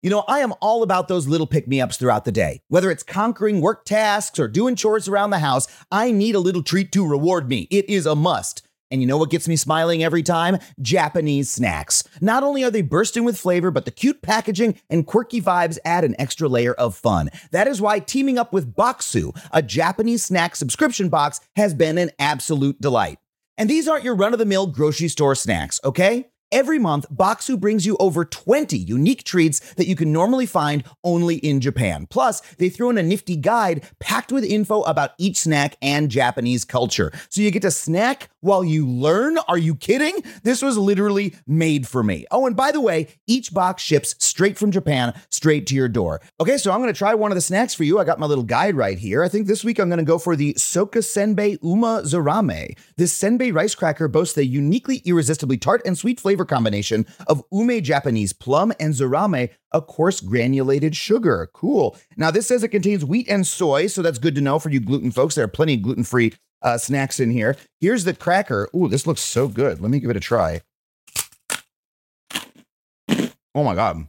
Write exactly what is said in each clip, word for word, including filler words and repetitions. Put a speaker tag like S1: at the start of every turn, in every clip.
S1: You know, I am all about those little pick-me-ups throughout the day. Whether it's conquering work tasks or doing chores around the house, I need a little treat to reward me. It is a must. And you know what gets me smiling every time? Japanese snacks. Not only are they bursting with flavor, but the cute packaging and quirky vibes add an extra layer of fun. That is why teaming up with Bokksu, a Japanese snack subscription box, has been an absolute delight. And these aren't your run-of-the-mill grocery store snacks, okay? Every month, Bokksu brings you over twenty unique treats that you can normally find only in Japan. Plus, they throw in a nifty guide packed with info about each snack and Japanese culture. So you get to snack while you learn? Are you kidding? This was literally made for me. Oh, and by the way, each box ships straight from Japan, straight to your door. Okay, so I'm going to try one of the snacks for you. I got my little guide right here. I think this week I'm going to go for the Soka Senbei Uma Zarame. This senbei rice cracker boasts a uniquely irresistibly tart and sweet flavor combination of ume Japanese plum and zarame, a coarse granulated sugar. Cool. Now, this says it contains wheat and soy, so that's good to know for you gluten folks. There are plenty of gluten-free uh, snacks in here. Here's the cracker. Ooh, this looks so good. Let me give it a try. Oh my God.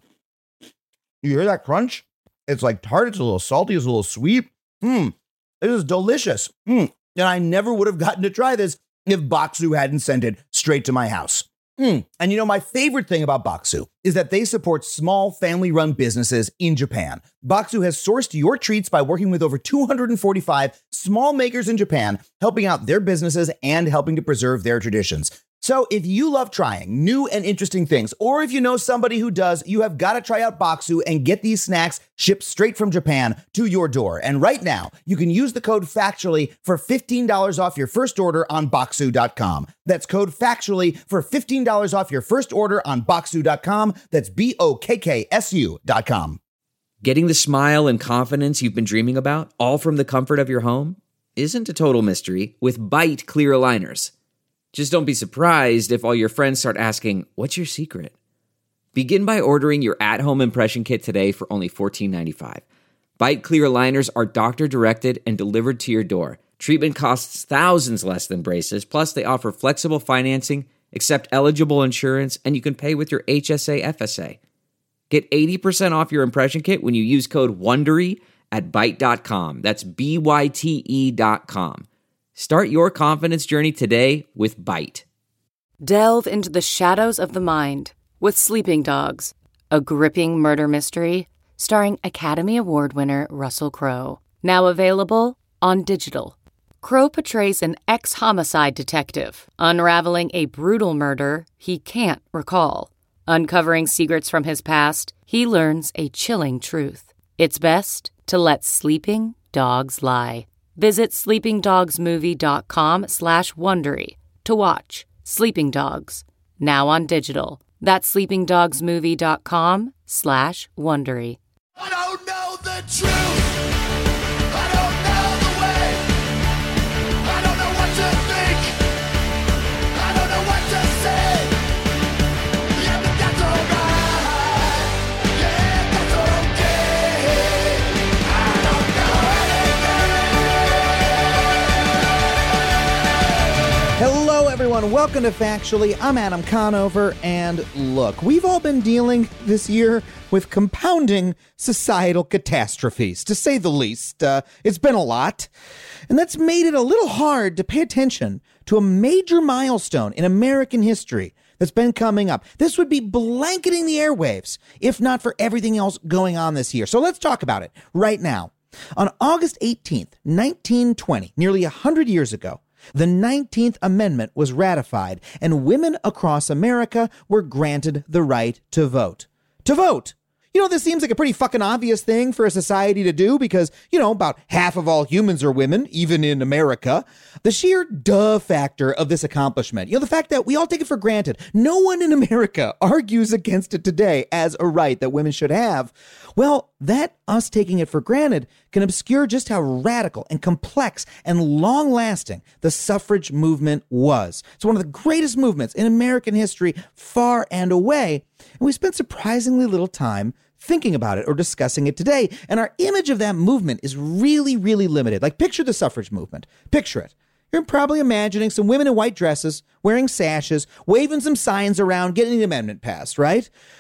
S1: You hear that crunch? It's like tart. It's a little salty. It's a little sweet. Mmm. It is delicious. Mmm. And I never would have gotten to try this if Bokksu hadn't sent it straight to my house. Mm. And you know, my favorite thing about Bokksu is that they support small family-run businesses in Japan. Bokksu has sourced your treats by working with over two hundred forty-five small makers in Japan, helping out their businesses and helping to preserve their traditions. So if you love trying new and interesting things, or if you know somebody who does, you have got to try out Bokksu and get these snacks shipped straight from Japan to your door. And right now, you can use the code FACTUALLY for fifteen dollars off your first order on Bokksu dot com. That's code FACTUALLY for fifteen dollars off your first order on Bokksu dot com. That's B O K K S U dot com.
S2: Getting the smile and confidence you've been dreaming about, all from the comfort of your home, isn't a total mystery with Byte clear aligners. Just don't be surprised if all your friends start asking, what's your secret? Begin by ordering your at-home impression kit today for only fourteen ninety-five. Byte clear aligners are doctor-directed and delivered to your door. Treatment costs thousands less than braces, plus they offer flexible financing, accept eligible insurance, and you can pay with your H S A F S A. Get eighty percent off your impression kit when you use code WONDERY at byte dot com. That's B Y T E dot com. Start your confidence journey today with Byte.
S3: Delve into the shadows of the mind with Sleeping Dogs, a gripping murder mystery starring Academy Award winner Russell Crowe. Now available on digital. Crowe portrays an ex-homicide detective unraveling a brutal murder he can't recall. Uncovering secrets from his past, he learns a chilling truth. It's best to let sleeping dogs lie. Visit sleepingdogsmovie.com slash Wondery to watch Sleeping Dogs, now on digital. That's sleepingdogsmovie.com slash Wondery.
S4: I don't know the truth. I don't know the way. I don't know what to think. I don't know what to say. Yeah, but that's alright. Yeah, that's okay. I don't know anything.
S1: Hello, everyone. Welcome to Factually. I'm Adam Conover, and look, we've all been dealing this year with compounding societal catastrophes, to say the least. Uh, it's been a lot, and that's made it a little hard to pay attention to a major milestone in American history that's been coming up. This would be blanketing the airwaves, if not for everything else going on this year. So let's talk about it right now. On August eighteenth, nineteen twenty, nearly one hundred years ago, the nineteenth Amendment was ratified, and women across America were granted the right to vote. To vote! You know, this seems like a pretty fucking obvious thing for a society to do because, you know, about half of all humans are women, even in America. The sheer duh factor of this accomplishment, you know, the fact that we all take it for granted, no one in America argues against it today as a right that women should have. Well, that us taking it for granted can obscure just how radical and complex and long-lasting the suffrage movement was. It's one of the greatest movements in American history, far and away, and we spent surprisingly little time thinking about it or discussing it today. And our image of that movement is really, really limited. Like, picture the suffrage movement. Picture it. You're probably imagining some women in white dresses, wearing sashes, waving some signs around, getting the amendment passed, right?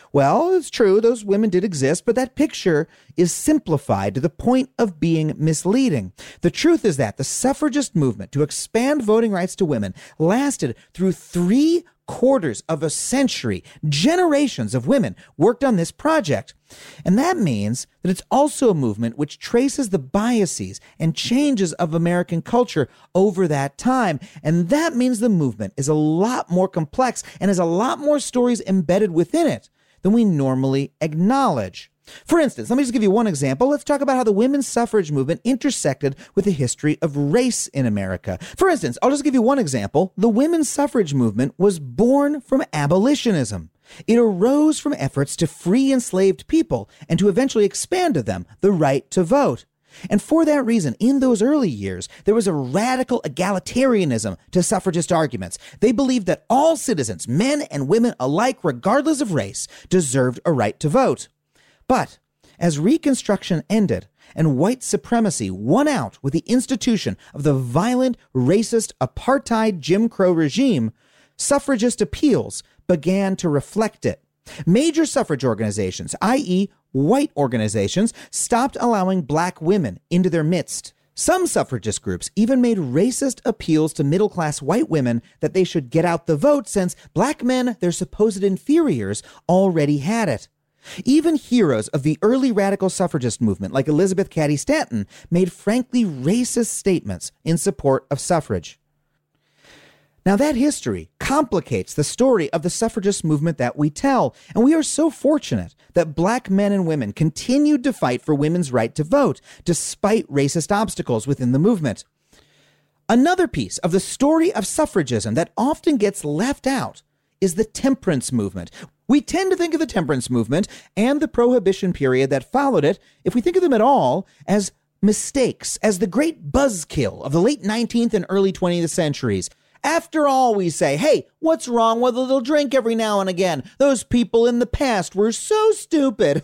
S1: Well, it's true, those women did exist, but that picture is simplified to the point of being misleading. The truth is that the suffragist movement to expand voting rights to women lasted through three quarters of a century. Generations of women worked on this project. And that means that it's also a movement which traces the biases and changes of American culture over that time. And that means the movement is a lot more complex and has a lot more stories embedded within it than we normally acknowledge. For instance, let me just give you one example. Let's talk about how the women's suffrage movement intersected with the history of race in America. For instance, I'll just give you one example. The women's suffrage movement was born from abolitionism. It arose from efforts to free enslaved people and to eventually expand to them the right to vote. And for that reason, in those early years, there was a radical egalitarianism to suffragist arguments. They believed that all citizens, men and women alike, regardless of race, deserved a right to vote. But as Reconstruction ended and white supremacy won out with the institution of the violent, racist, apartheid Jim Crow regime, suffragist appeals began to reflect it. Major suffrage organizations, that is white organizations, stopped allowing black women into their midst. Some suffragist groups even made racist appeals to middle-class white women that they should get out the vote since black men, their supposed inferiors, already had it. Even heroes of the early radical suffragist movement, like Elizabeth Cady Stanton, made frankly racist statements in support of suffrage. Now, that history complicates the story of the suffragist movement that we tell, and we are so fortunate that black men and women continued to fight for women's right to vote, despite racist obstacles within the movement. Another piece of the story of suffragism that often gets left out is the temperance movement. We tend to think of the temperance movement and the prohibition period that followed it, if we think of them at all, as mistakes, as the great buzzkill of the late nineteenth and early twentieth centuries. After all, we say, hey, what's wrong with a little drink every now and again? Those people in the past were so stupid.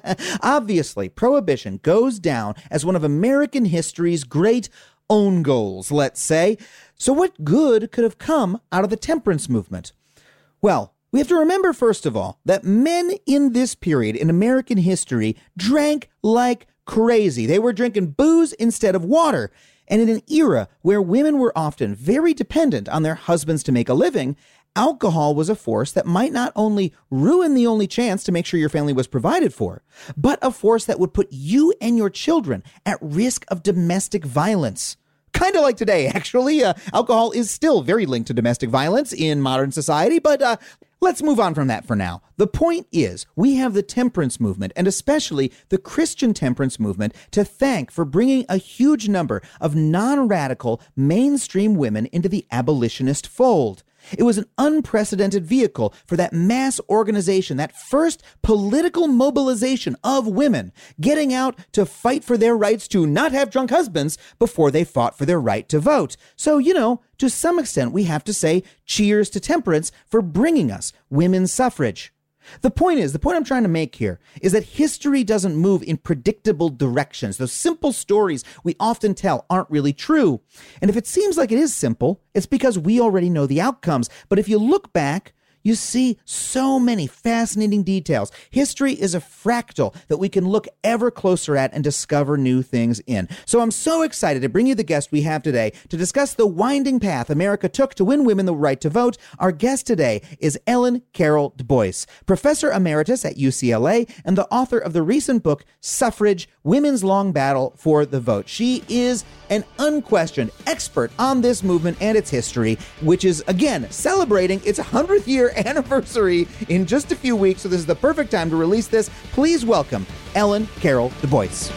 S1: Obviously, prohibition goes down as one of American history's great own goals, let's say. So what good could have come out of the temperance movement? Well, we have to remember, first of all, that men in this period in American history drank like crazy. They were drinking booze instead of water. And in an era where women were often very dependent on their husbands to make a living, alcohol was a force that might not only ruin the only chance to make sure your family was provided for, but a force that would put you and your children at risk of domestic violence. Kind of like today, actually. Uh, alcohol is still very linked to domestic violence in modern society, but uh, let's move on from that for now. The point is, we have the temperance movement, and especially the Christian temperance movement, to thank for bringing a huge number of non-radical, mainstream women into the abolitionist fold. It was an unprecedented vehicle for that mass organization, that first political mobilization of women, getting out to fight for their rights to not have drunk husbands before they fought for their right to vote. So, you know, to some extent, we have to say cheers to temperance for bringing us women's suffrage. The point is, the point I'm trying to make here is that history doesn't move in predictable directions. Those simple stories we often tell aren't really true. And if it seems like it is simple, it's because we already know the outcomes. But if you look back, you see so many fascinating details. History is a fractal that we can look ever closer at and discover new things in. So I'm so excited to bring you the guest we have today to discuss the winding path America took to win women the right to vote. Our guest today is Ellen Carol Du Bois, Professor Emeritus at U C L A and the author of the recent book, Suffrage, Women's Long Battle for the Vote. She is an unquestioned expert on this movement and its history, which is, again, celebrating its one hundredth year anniversary in just a few weeks, so this is the perfect time to release this. Please welcome Ellen Carol Du Bois.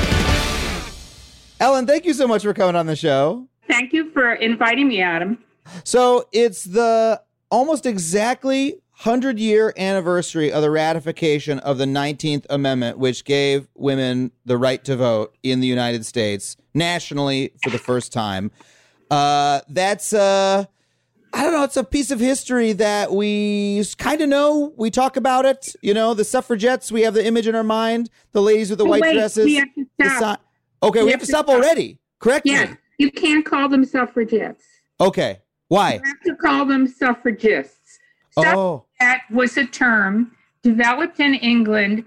S1: Ellen, thank you so much for coming on the show.
S5: Thank you for inviting me, Adam.
S1: So it's the almost exactly one hundred year anniversary of the ratification of the nineteenth Amendment, which gave women the right to vote in the United States nationally for the first time. Uh, that's... Uh, I don't know, it's a piece of history that we kind of know. We talk about it. You know, the suffragettes, we have the image in our mind. The ladies with the
S5: oh,
S1: white
S5: wait,
S1: dresses.
S5: We have to stop.
S1: Si- okay, we, we have, have to stop, stop already. Correct me.
S5: Yeah, you can't call them suffragettes.
S1: Okay, why?
S5: You have to call them suffragists.
S1: Oh.
S5: Suffragette was a term developed in England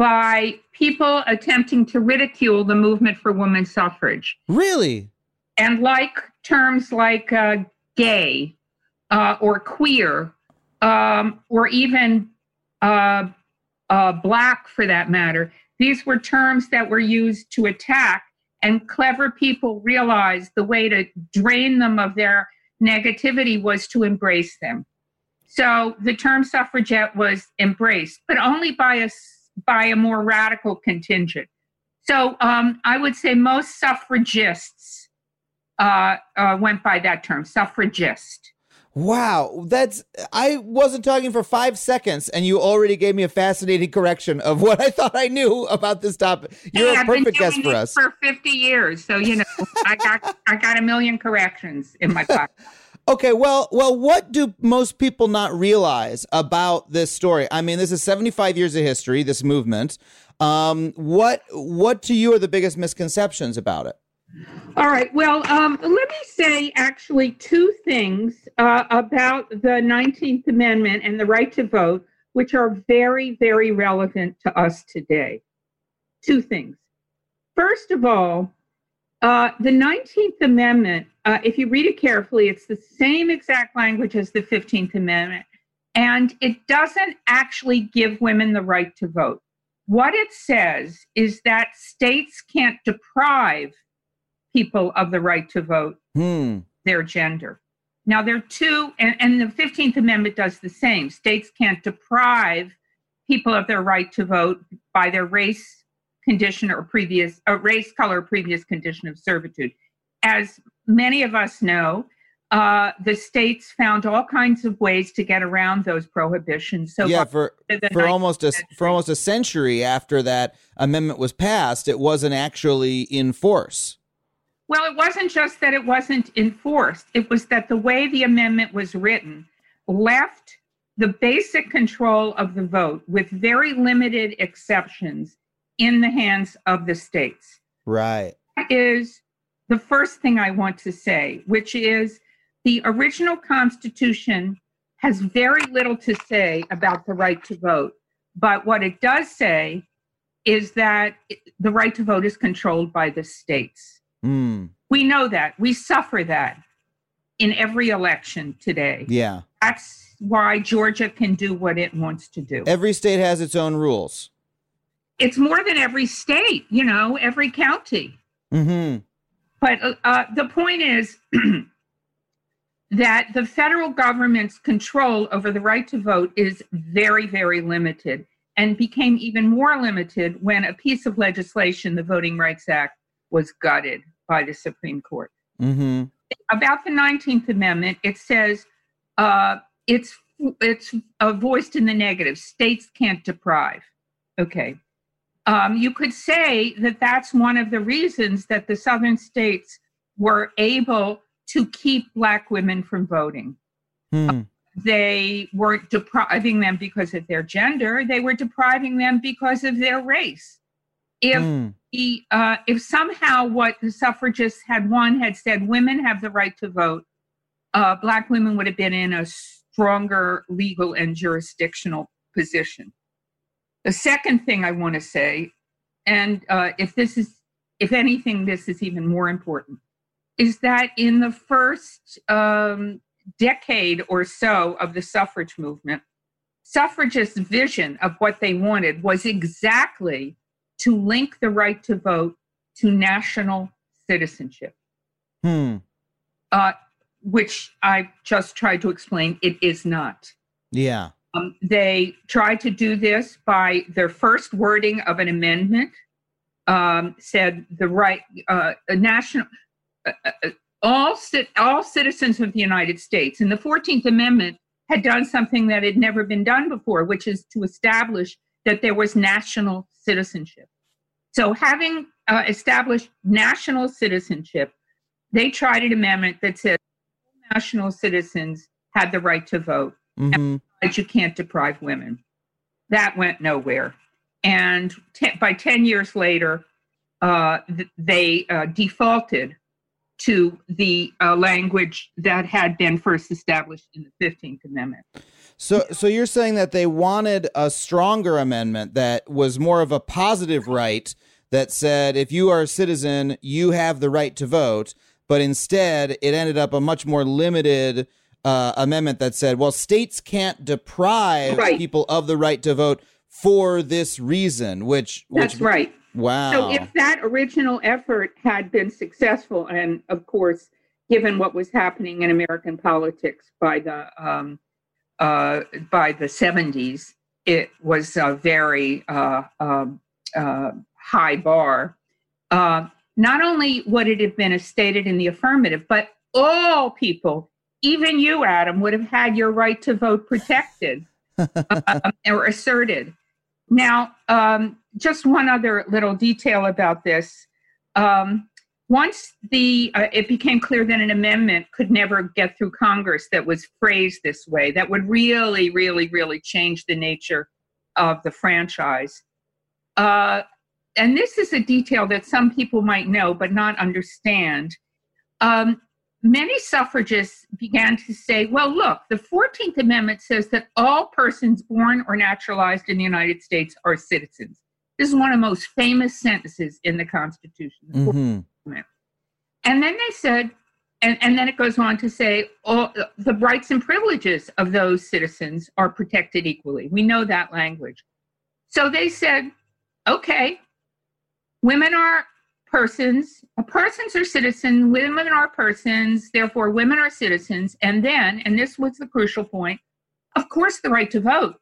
S5: by people attempting to ridicule the movement for women's suffrage.
S1: Really?
S5: And like terms like uh, gay uh, or queer um, or even uh, uh, black for that matter, these were terms that were used to attack, and clever people realized the way to drain them of their negativity was to embrace them. So the term suffragette was embraced, but only by a, by a more radical contingent. So um, I would say most suffragists uh, uh, went by that term, suffragist.
S1: Wow, that's, I wasn't talking for five seconds and you already gave me a fascinating correction of what I thought I knew about this topic. You're
S5: hey,
S1: a
S5: I've been
S1: perfect
S5: doing
S1: guest for
S5: this
S1: us.
S5: For fifty years, so you know, I got I got a million corrections in my pocket.
S1: Okay, well, well, what do most people not realize about this story? I mean, this is seventy-five years of history, this movement. Um, what, what to you are the biggest misconceptions about it?
S5: All right. Well, um, let me say actually two things uh, about the nineteenth Amendment and the right to vote, which are very, very relevant to us today. Two things. First of all, uh, the nineteenth Amendment, uh, if you read it carefully, it's the same exact language as the fifteenth Amendment, and it doesn't actually give women the right to vote. What it says is that states can't deprive people of the right to vote,
S1: Hmm.
S5: their gender. Now, there are two, and, and the fifteenth Amendment does the same. States can't deprive people of their right to vote by their race, condition, or previous, uh, race, color, or previous condition of servitude. As many of us know, uh, the states found all kinds of ways to get around those prohibitions. So
S1: yeah, for
S5: the
S1: for almost a
S5: century.
S1: for almost a century after that amendment was passed, it wasn't actually in force.
S5: Well, it wasn't just that it wasn't enforced. It was that the way the amendment was written left the basic control of the vote, with very limited exceptions, in the hands of the states.
S1: Right.
S5: That is the first thing I want to say, which is the original Constitution has very little to say about the right to vote. But what it does say is that the right to vote is controlled by the states.
S1: Mm.
S5: We know that. We suffer that in every election today.
S1: Yeah.
S5: That's why Georgia can do what it wants to do.
S1: Every state has its own rules.
S5: It's more than every state, you know, every county.
S1: Mm-hmm.
S5: But uh, the point is that the federal government's control over the right to vote is very, very limited, and became even more limited when a piece of legislation, the Voting Rights Act, was gutted by the Supreme Court.
S1: Mm-hmm.
S5: About the nineteenth Amendment, it says uh, it's it's uh, voiced in the negative. States can't deprive. Okay. Um, you could say that that's one of the reasons that the southern states were able to keep Black women from voting.
S1: Hmm.
S5: Uh, they weren't depriving them because of their gender. They were depriving them because of their race. If
S1: Hmm.
S5: the, uh, if somehow what the suffragists had won had said women have the right to vote, uh, Black women would have been in a stronger legal and jurisdictional position. The second thing I want to say, and uh, if this is, if anything, this is even more important, is that in the first um, decade or so of the suffrage movement, suffragists' vision of what they wanted was exactly to link the right to vote to national citizenship,
S1: Hmm.
S5: uh, which I just tried to explain it is not.
S1: Yeah.
S5: Um, they tried to do this by their first wording of an amendment um, said the right, uh, a national, uh, uh, all, ci- all citizens of the United States. And the fourteenth Amendment had done something that had never been done before, which is to establish that there was national citizenship. So having uh, established national citizenship, they tried an amendment that said national citizens had the right to vote,
S1: Mm-hmm.
S5: but you can't deprive women. That went nowhere. And te- by ten years later, uh, th- they uh, defaulted to the uh, language that had been first established in the fifteenth Amendment.
S1: So, so you're saying that they wanted a stronger amendment that was more of a positive right that said if you are a citizen, you have the right to vote. But instead, it ended up a much more limited uh, amendment that said, well, states can't deprive
S5: right.
S1: people of the right to vote for this reason, which... which
S5: That's right.
S1: Wow.
S5: So if that original effort had been successful, and of course, given what was happening in American politics by the um, uh, by the seventies, it was a very uh, um, uh, high bar. Uh, not only would it have been stated in the affirmative, but all people, even you, Adam, would have had your right to vote protected uh, or asserted. Now, um, just one other little detail about this. Um, once the uh, it became clear that an amendment could never get through Congress that was phrased this way, that would really, really, really change the nature of the franchise. Uh, and this is a detail that some people might know but not understand. Um, Many suffragists began to say, well, look, the fourteenth Amendment says that all persons born or naturalized in the United States are citizens. This is one of the most famous sentences in the Constitution. The
S1: Mm-hmm.
S5: Amendment. And then they said, and, and then it goes on to say, all, the rights and privileges of those citizens are protected equally. We know that language. So they said, okay, women are persons, persons are citizens, women are persons, therefore women are citizens. And then, and this was the crucial point, of course, the right to vote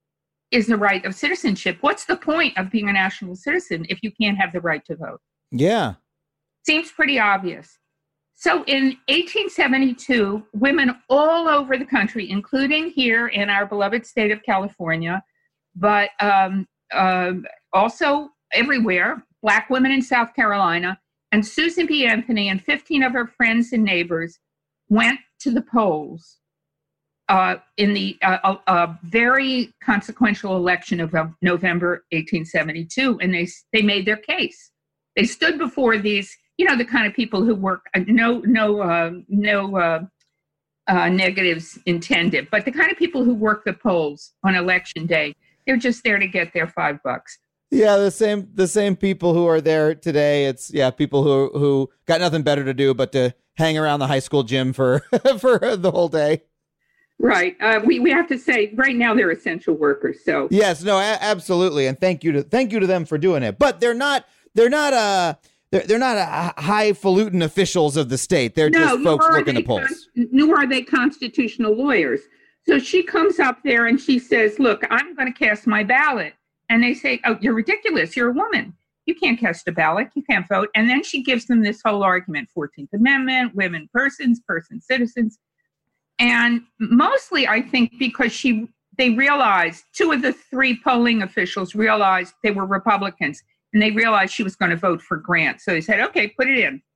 S5: is the right of citizenship. What's the point of being a national citizen if you can't have the right to vote?
S1: Yeah.
S5: Seems pretty obvious. So in eighteen seventy-two, women all over the country, including here in our beloved state of California, but um, uh, also everywhere, Black women in South Carolina, and Susan B. Anthony and fifteen of her friends and neighbors went to the polls uh, in the uh, uh, uh, very consequential election of uh, November eighteen seventy-two, and they they made their case. They stood before these, you know, the kind of people who work, uh, no no uh, no uh, uh, negatives intended, but the kind of people who work the polls on election day. They're just there to get their five bucks.
S1: Yeah, the same the same people who are there today. It's yeah, people who who got nothing better to do but to hang around the high school gym for for the whole day.
S5: Right. Uh, we we have to say right now they're essential workers. So
S1: yes, no, a- absolutely, and thank you to thank you to them for doing it. But they're not they're not uh they're they're not uh, highfalutin officials of the state. They're
S5: no,
S1: just folks working the polls.
S5: Con- nor are they constitutional lawyers. So she comes up there and she says, "Look, I'm going to cast my ballot." And they say, oh, you're ridiculous. You're a woman. You can't cast a ballot. You can't vote. And then she gives them this whole argument, fourteenth Amendment, women persons, person citizens. And mostly, I think, because she they realized, two of the three polling officials realized they were Republicans, and they realized she was going to vote for Grant. So they said, okay, put it in.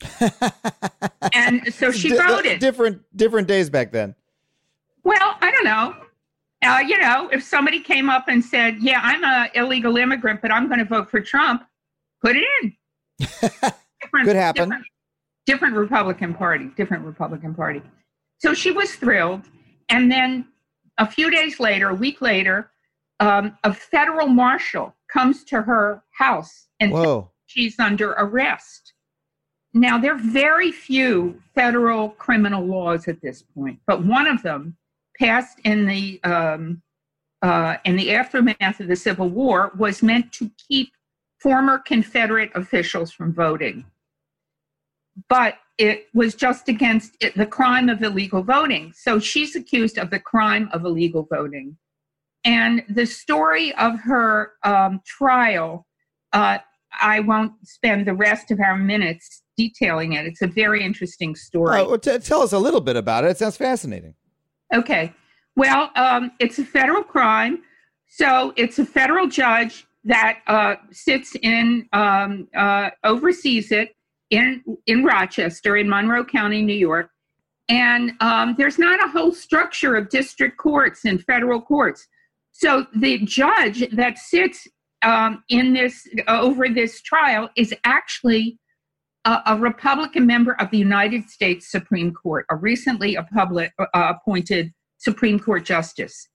S5: And so she
S1: D-
S5: voted.
S1: Different, different days back then.
S5: Well, I don't know. Uh, you know, if somebody came up and said, yeah, I'm an illegal immigrant, but I'm going to vote for Trump, put it in. Different,
S1: Could happen.
S5: Different, different Republican Party, different Republican Party. So she was thrilled. And then a few days later, a week later, um, a federal marshal comes to her house and
S1: Whoa.
S5: she's under arrest. Now, there are very few federal criminal laws at this point, but one of them passed in the um, uh, in the aftermath of the Civil War was meant to keep former Confederate officials from voting. But it was just against it, the crime of illegal voting. So she's accused of the crime of illegal voting. And the story of her um, trial, uh, I won't spend the rest of our minutes detailing it. It's a very interesting story.
S1: Oh, well, t- tell us a little bit about it. It sounds fascinating.
S5: Okay. Well, um, it's a federal crime. So it's a federal judge that uh, sits in, um, uh, oversees it in, in Rochester, in Monroe County, New York. And um, there's not a whole structure of district courts and federal courts. So the judge that sits um, in this, uh, over this trial is actually a, a Republican member of the United States Supreme Court, a recently a public, uh, appointed Supreme Court justice.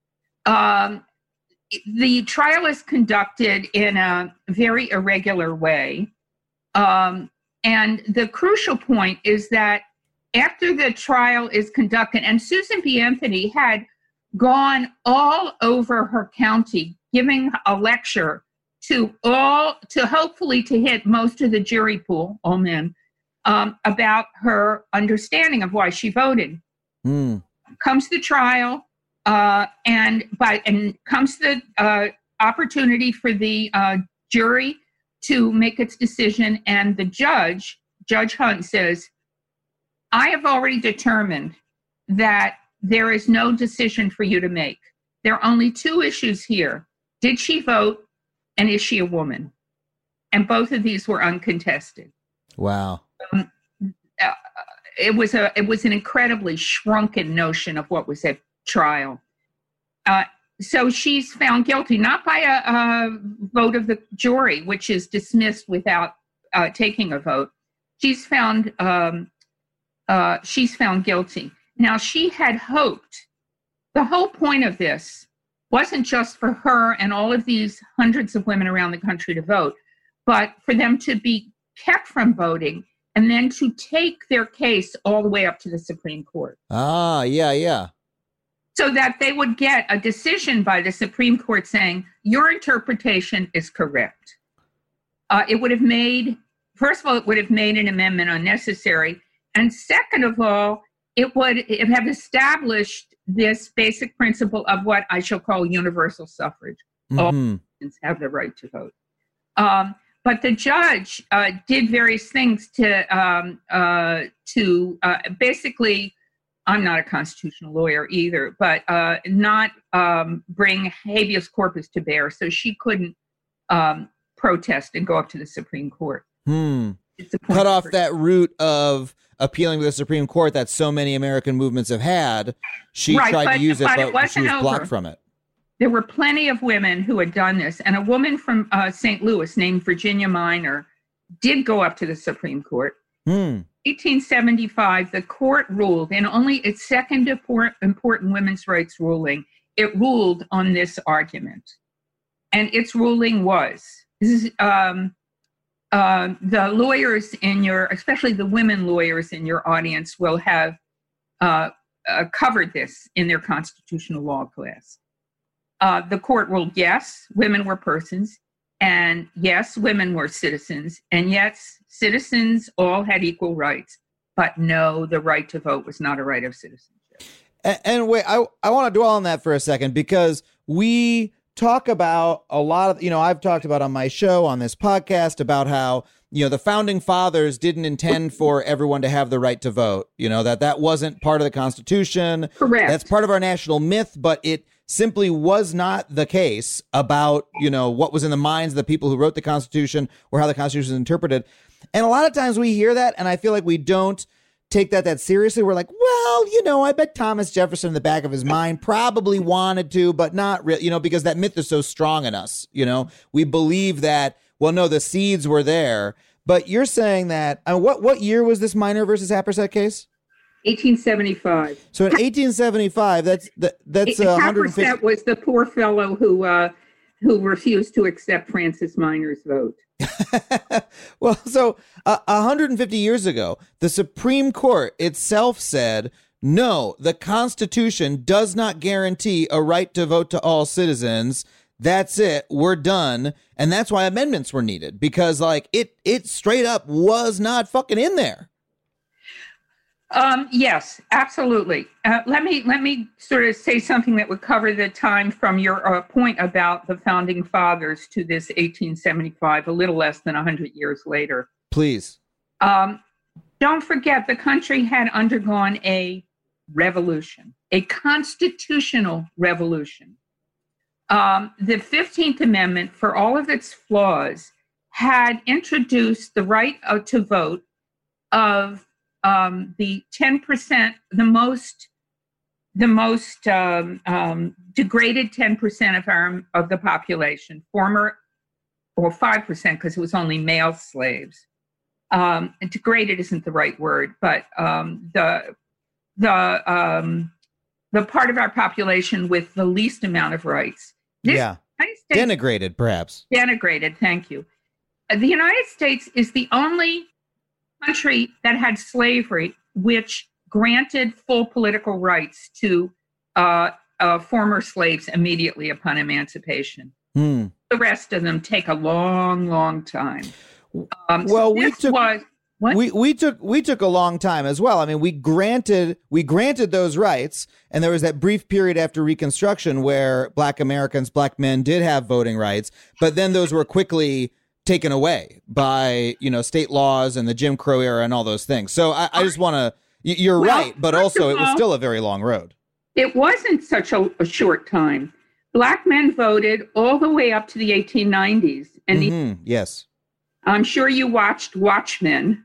S5: Um, the trial is conducted in a very irregular way. Um, and the crucial point is that after the trial is conducted, and Susan B. Anthony had gone all over her county giving a lecture to all, to hopefully to hit most of the jury pool, all men, um, about her understanding of why she voted.
S1: Mm.
S5: Comes the trial, uh, and by and comes the uh, opportunity for the uh, jury to make its decision, and the judge, Judge Hunt, says, I have already determined that there is no decision for you to make. There are only two issues here. Did she vote, and is she a woman? And both of these were uncontested.
S1: Wow.
S5: Um, uh, it was a it was an incredibly shrunken notion of what was at trial. Uh, so she's found guilty, not by a, a vote of the jury, which is dismissed without uh, taking a vote. She's found um, uh, she's found guilty. Now, she had hoped, the whole point of this wasn't just for her and all of these hundreds of women around the country to vote, but for them to be kept from voting and then to take their case all the way up to the Supreme Court.
S1: Ah, yeah, yeah.
S5: So that they would get a decision by the Supreme Court saying, your interpretation is correct. Uh, it would have made, first of all, it would have made an amendment unnecessary. And second of all, it would have established this basic principle of what I shall call universal suffrage.
S1: Mm-hmm.
S5: All citizens have the right to vote. Um, but the judge uh, did various things to um, uh, to uh, basically, I'm not a constitutional lawyer either, but uh, not um, bring habeas corpus to bear, so she couldn't um, protest and go up to the Supreme Court.
S1: Hmm. Cut off that route of appealing to the Supreme Court that so many American movements have had. She
S5: right,
S1: tried
S5: but,
S1: to use it,
S5: but,
S1: but
S5: it
S1: she was
S5: over.
S1: blocked from it.
S5: There were plenty of women who had done this, and a woman from uh, Saint Louis named Virginia Minor did go up to the Supreme Court.
S1: Hmm.
S5: eighteen seventy-five, the court ruled, in only its second important women's rights ruling, it ruled on this argument. And its ruling was, this is, um, uh, the lawyers in your, especially the women lawyers in your audience, will have uh, uh, covered this in their constitutional law class. Uh, the court ruled, yes, women were persons, and yes, women were citizens, and yes, citizens all had equal rights, but no, the right to vote was not a right of citizenship.
S1: And, and wait, I, I want to dwell on that for a second, because we talk about a lot of, you know, I've talked about on my show, on this podcast, about how, you know, the founding fathers didn't intend for everyone to have the right to vote, you know, that that wasn't part of the Constitution.
S5: Correct.
S1: That's part of our national myth, but it simply was not the case about, you know, what was in the minds of the people who wrote the Constitution or how the Constitution is interpreted. And a lot of times we hear that, and I feel like we don't take that that seriously. We're like, well, you know, I bet Thomas Jefferson in the back of his mind probably wanted to, but not really, you know, because that myth is so strong in us. You know, we believe that, well, no, the seeds were there. But you're saying that, uh, what what year was this Minor versus Happersett case?
S5: eighteen seventy-five.
S1: So in eighteen seventy-five, that's that, that's uh, one hundred fifty.
S5: Happersett was the poor fellow who uh, who refused to accept Francis Minor's vote.
S1: Well, so uh, one hundred fifty years ago, the Supreme Court itself said, no, the Constitution does not guarantee a right to vote to all citizens. That's it. We're done. And that's why amendments were needed, because like it it straight up was not fucking in there.
S5: Um, yes, absolutely. Uh, let me let me sort of say something that would cover the time from your uh, point about the founding fathers to this eighteen seventy-five, a little less than one hundred years later.
S1: Please.
S5: Um, don't forget, the country had undergone a revolution, a constitutional revolution. Um, the fifteenth Amendment, for all of its flaws, had introduced the right uh, to vote of Um, the ten percent, the most, the most um, um, degraded ten percent of our of the population, former, or five percent because it was only male slaves, um, degraded isn't the right word, but um, the the um, the part of our population with the least amount of rights. This
S1: yeah.
S5: United States,
S1: Denigrated, perhaps.
S5: Denigrated, thank you. The United States is the only country that had slavery which granted full political rights to uh, uh, former slaves immediately upon emancipation.
S1: Hmm.
S5: The rest of them take a long, long time. Um,
S1: well,
S5: so
S1: we
S5: this
S1: took
S5: was, what?
S1: we we took we took a long time as well. I mean, we granted we granted those rights, and there was that brief period after Reconstruction where Black Americans, Black men, did have voting rights, but then those were quickly taken away by, you know, state laws and the Jim Crow era and all those things. So I, I just want to, you're
S5: well,
S1: right, but also it was still a very long road.
S5: It wasn't such a, a short time. Black men voted all the way up to the eighteen nineties. And
S1: Mm-hmm.
S5: the,
S1: yes.
S5: I'm sure you watched Watchmen.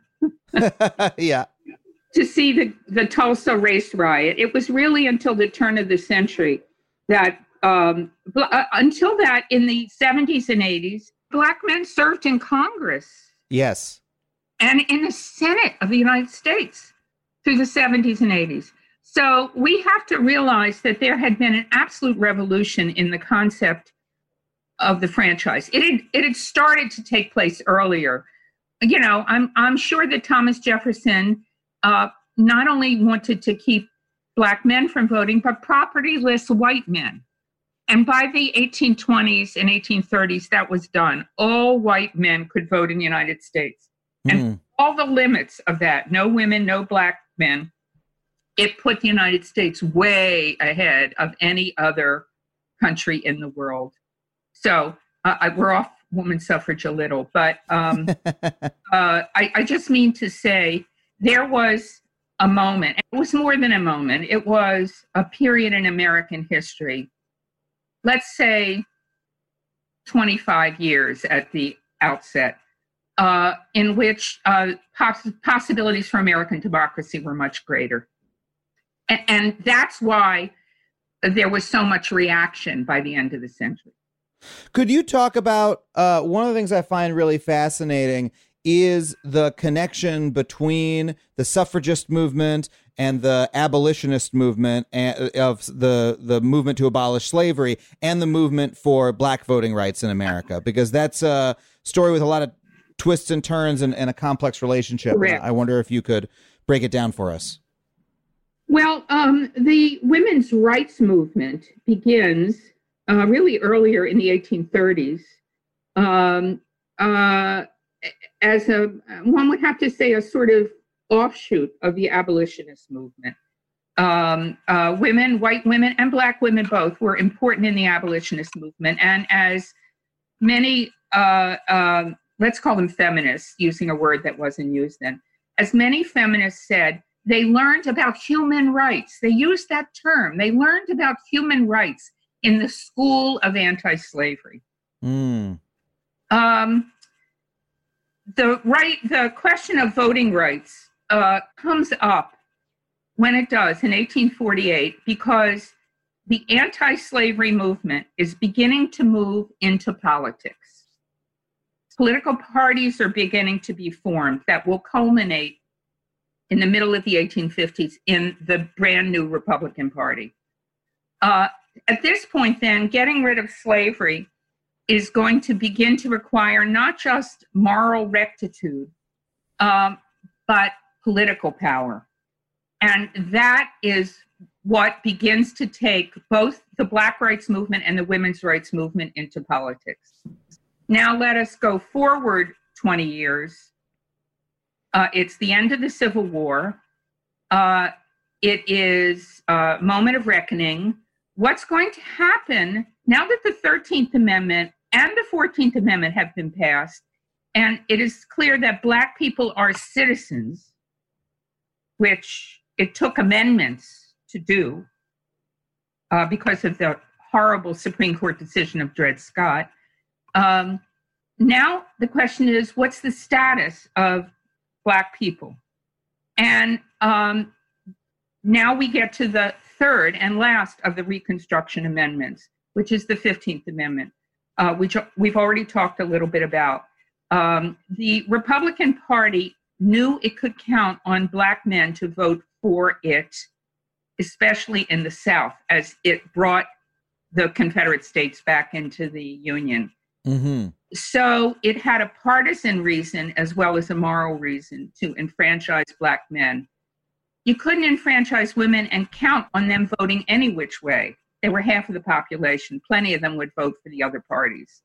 S1: Yeah.
S5: To see the, the Tulsa race riot. It was really until the turn of the century that, um, uh, until that, in the seventies and eighties, Black men served in Congress.
S1: Yes.
S5: And in the Senate of the United States through the seventies and eighties. So we have to realize that there had been an absolute revolution in the concept of the franchise. It had, it had started to take place earlier. You know, I'm I'm sure that Thomas Jefferson uh, not only wanted to keep Black men from voting, but propertyless white men. And by the eighteen twenties and eighteen thirties, that was done. All white men could vote in the United States. And
S1: Mm.
S5: all the limits of that, no women, no Black men, it put the United States way ahead of any other country in the world. So uh, I, we're off women's suffrage a little, but um, uh, I, I just mean to say there was a moment. It was more than a moment. It was a period in American history. Let's say twenty-five years at the outset, uh, in which uh, poss- possibilities for American democracy were much greater. And, and that's why there was so much reaction by the end of the century.
S1: Could you talk about uh, one of the things I find really fascinating is the connection between the suffragist movement and the abolitionist movement and, of the the movement to abolish slavery and the movement for Black voting rights in America, because that's a story with a lot of twists and turns and, and a complex relationship.
S5: Correct.
S1: I wonder if you could break it down for us.
S5: Well, um, the women's rights movement begins uh, really earlier in the eighteen thirties. Um, uh, as a, one would have to say, a sort of offshoot of the abolitionist movement. Um, uh, women, white women and Black women both were important in the abolitionist movement. And as many, uh, um, let's call them feminists, using a word that wasn't used then, as many feminists said, they learned about human rights. They used that term. They learned about human rights in the school of anti-slavery.
S1: Mm.
S5: Um, the right, the question of voting rights uh, comes up when it does in eighteen forty-eight, because the anti-slavery movement is beginning to move into politics. Political parties are beginning to be formed that will culminate in the middle of the eighteen fifties in the brand new Republican Party. Uh, at this point, then, getting rid of slavery is going to begin to require not just moral rectitude, um, but political power. And that is what begins to take both the Black rights movement and the women's rights movement into politics. Now let us go forward twenty years. Uh, it's the end of the Civil War. Uh, it is a moment of reckoning. What's going to happen now that the thirteenth Amendment and the fourteenth Amendment have been passed, and it is clear that Black people are citizens, which it took amendments to do uh, because of the horrible Supreme Court decision of Dred Scott. Um, now the question is, what's the status of Black people? And um, now we get to the third and last of the Reconstruction Amendments, which is the fifteenth Amendment, uh, which we've already talked a little bit about. Um, the Republican Party knew it could count on Black men to vote for it, especially in the South, as it brought the Confederate States back into the Union.
S1: Mm-hmm.
S5: So it had a partisan reason as well as a moral reason to enfranchise Black men. You couldn't enfranchise women and count on them voting any which way. They were half of the population. Plenty of them would vote for the other parties.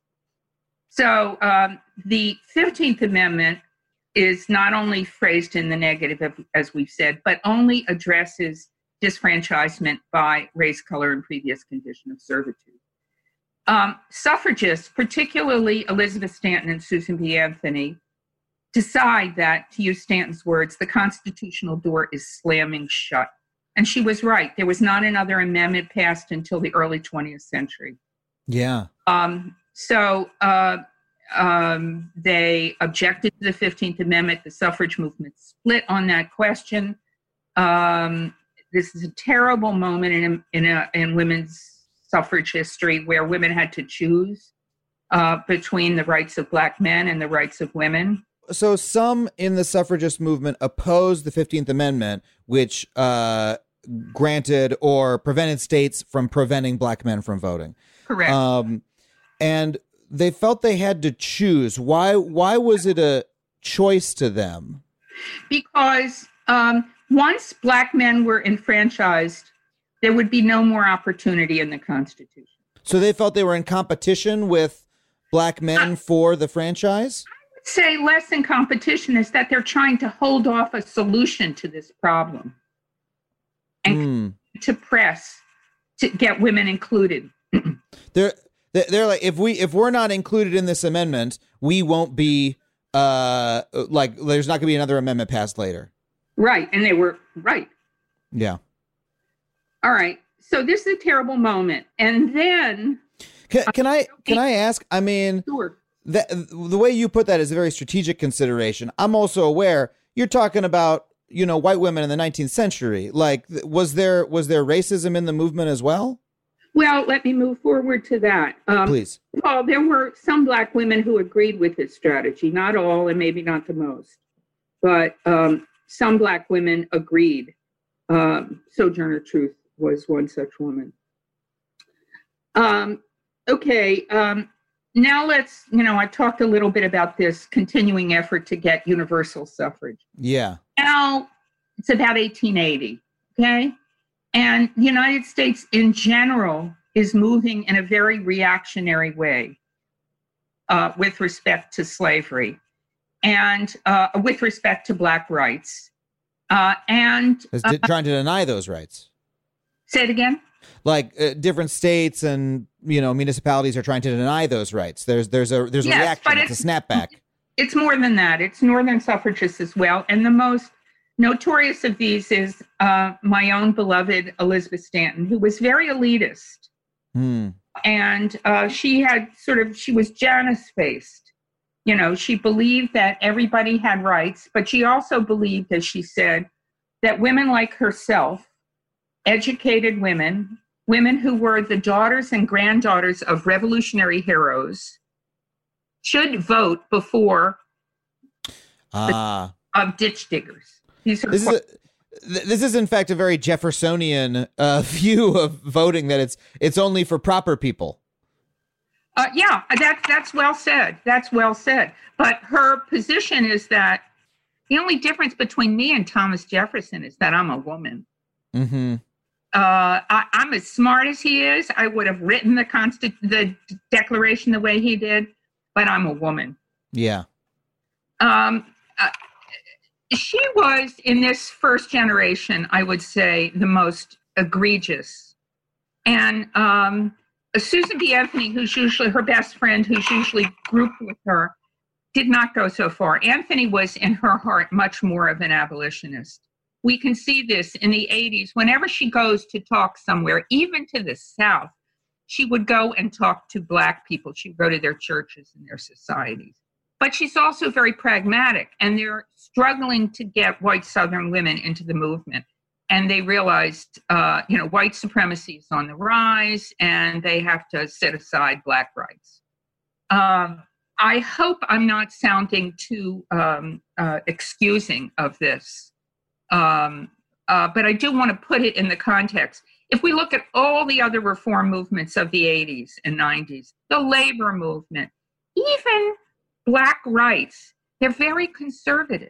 S5: So um, the fifteenth Amendment is not only phrased in the negative, as we've said, but only addresses disfranchisement by race, color, and previous condition of servitude. Um, suffragists, particularly Elizabeth Stanton and Susan B. Anthony, decide that, to use Stanton's words, the constitutional door is slamming shut. And she was right. There was not another amendment passed until the early twentieth century.
S1: Yeah.
S5: Um, so uh, um, they objected to the fifteenth Amendment. The suffrage movement split on that question. Um, this is a terrible moment in, in, a, in women's suffrage history where women had to choose uh, between the rights of Black men and the rights of women.
S1: So some in the suffragist movement opposed the fifteenth Amendment, which uh, granted or prevented states from preventing Black men from voting.
S5: Correct.
S1: Um, and they felt they had to choose. Why? Why was it a choice to them?
S5: Because um, once Black men were enfranchised, there would be no more opportunity in the Constitution.
S1: So they felt they were in competition with Black men for the franchise?
S5: Say less than competition is that they're trying to hold off a solution to this problem and
S1: Mm.
S5: to press to get women included.
S1: They're they're like, if we if we're not included in this amendment, we won't be uh like there's not going to be another amendment passed later.
S5: Right, and they were right.
S1: Yeah.
S5: All right. So this is a terrible moment, and then
S1: Can, can I can I ask? I mean,
S5: sure.
S1: that the way you put that is a very strategic consideration. I'm also aware you're talking about, you know, white women in the nineteenth century. Like, was there was there racism in the movement as well?
S5: Well, let me move forward to that. Um,
S1: Please.
S5: Paul, there were some Black women who agreed with this strategy. Not all, and maybe not the most, but um, some Black women agreed. Um, Sojourner Truth was one such woman. Um, okay. Um, Now let's, you know, I talked a little bit about this continuing effort to get universal suffrage.
S1: Yeah.
S5: Now it's about eighteen eighty, okay? And the United States in general is moving in a very reactionary way uh, with respect to slavery and uh, with respect to Black rights. Uh, and
S1: Is
S5: uh,
S1: di- trying to deny those rights.
S5: say it again.
S1: Like uh, different states and, you know, municipalities are trying to deny those rights. There's there's a there's a
S5: Yes,
S1: reaction.
S5: but
S1: It's,
S5: it's-
S1: a snapback.
S5: It's more than that. It's Northern suffragists as well. And the most notorious of these is uh, my own beloved Elizabeth Stanton, who was very elitist.
S1: Hmm.
S5: And uh, she had sort of, she was Janus-faced. You know, she believed that everybody had rights, but she also believed, as she said, that women like herself, educated women, women who were the daughters and granddaughters of revolutionary heroes, should vote before
S1: Ah.
S5: of ditch diggers. These are
S1: This is a, th- this is in fact a very Jeffersonian uh, view of voting, that it's it's only for proper people.
S5: uh, yeah, that's that's well said. That's well said. But her position is that the only difference between me and Thomas Jefferson is that I'm a woman.
S1: Mm-hmm.
S5: Uh, I, I'm as smart as he is. I would have written the Consti- the Declaration the way he did, but I'm a woman.
S1: Yeah.
S5: Um, uh, she was, in this first generation, I would say, the most egregious. And um, Susan B. Anthony, who's usually her best friend, who's usually grouped with her, did not go so far. Anthony was, in her heart, much more of an abolitionist. We can see this in the eighties. Whenever she goes to talk somewhere, even to the South, she would go and talk to Black people. She would go to their churches and their societies. But she's also very pragmatic, and they're struggling to get white Southern women into the movement. And they realized, uh, you know, white supremacy is on the rise, and they have to set aside Black rights. Um, I hope I'm not sounding too um, uh, excusing of this, um, uh, but I do want to put it in the context. If we look at all the other reform movements of the eighties and nineties, the labor movement, even Black rights, they're very conservative.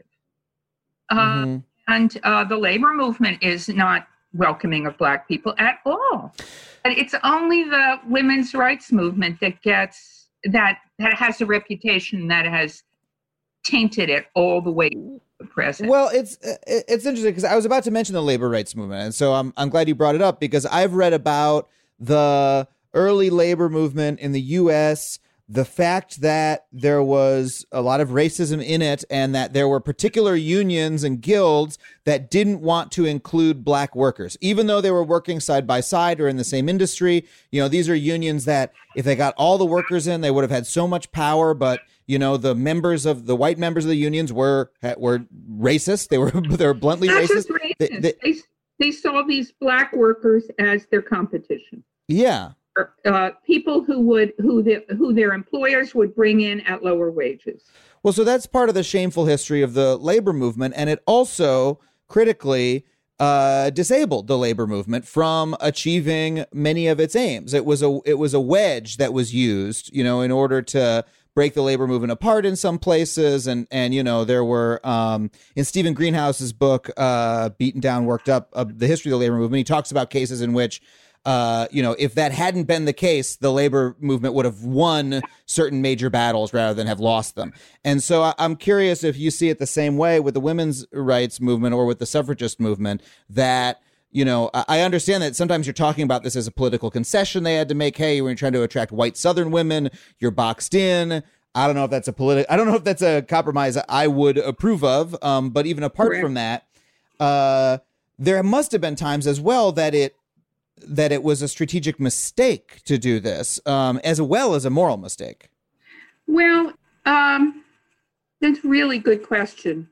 S5: Uh,
S1: Mm-hmm.
S5: And uh, the labor movement is not welcoming of Black people at all. And it's only the women's rights movement that gets, that, that has a reputation that has tainted it all the way to the present.
S1: Well, it's it's interesting because I was about to mention the labor rights movement, and so I'm I'm glad you brought it up because I've read about the early labor movement in the U S, the fact that there was a lot of racism in it, and that there were particular unions and guilds that didn't want to include Black workers, even though they were working side by side or in the same industry. You know, these are unions that if they got all the workers in, they would have had so much power, but you know, the members of the white members of the unions were were racist. They were they were bluntly
S5: Not
S1: racist.
S5: just racist.
S1: They,
S5: They,
S1: they,
S5: they saw these Black workers as their competition.
S1: yeah.
S5: Uh, people who would who the, who their employers would bring in at lower wages.
S1: Well, so that's part of the shameful history of the labor movement, and it also critically uh, disabled the labor movement from achieving many of its aims. It was a it was a wedge that was used, you know, in order to break the labor movement apart in some places, and and you know there were um, in Stephen Greenhouse's book, uh, Beaten Down, Worked Up, uh, the history of the labor movement. He talks about cases in which. Uh, you know, if that hadn't been the case, the labor movement would have won certain major battles rather than have lost them. And so I- I'm curious if you see it the same way with the women's rights movement or with the suffragist movement, that, you know, I, I understand that sometimes you're talking about this as a political concession they had to make. Hey, when you're trying to attract white Southern women, you're boxed in. I don't know if that's a political, I don't know if that's a compromise I would approve of. Um, but even apart
S5: Correct.
S1: from that, uh, there must have been times as well that it, that it was a strategic mistake to do this, um, as well as a moral mistake.
S5: Well, um, that's a really good question.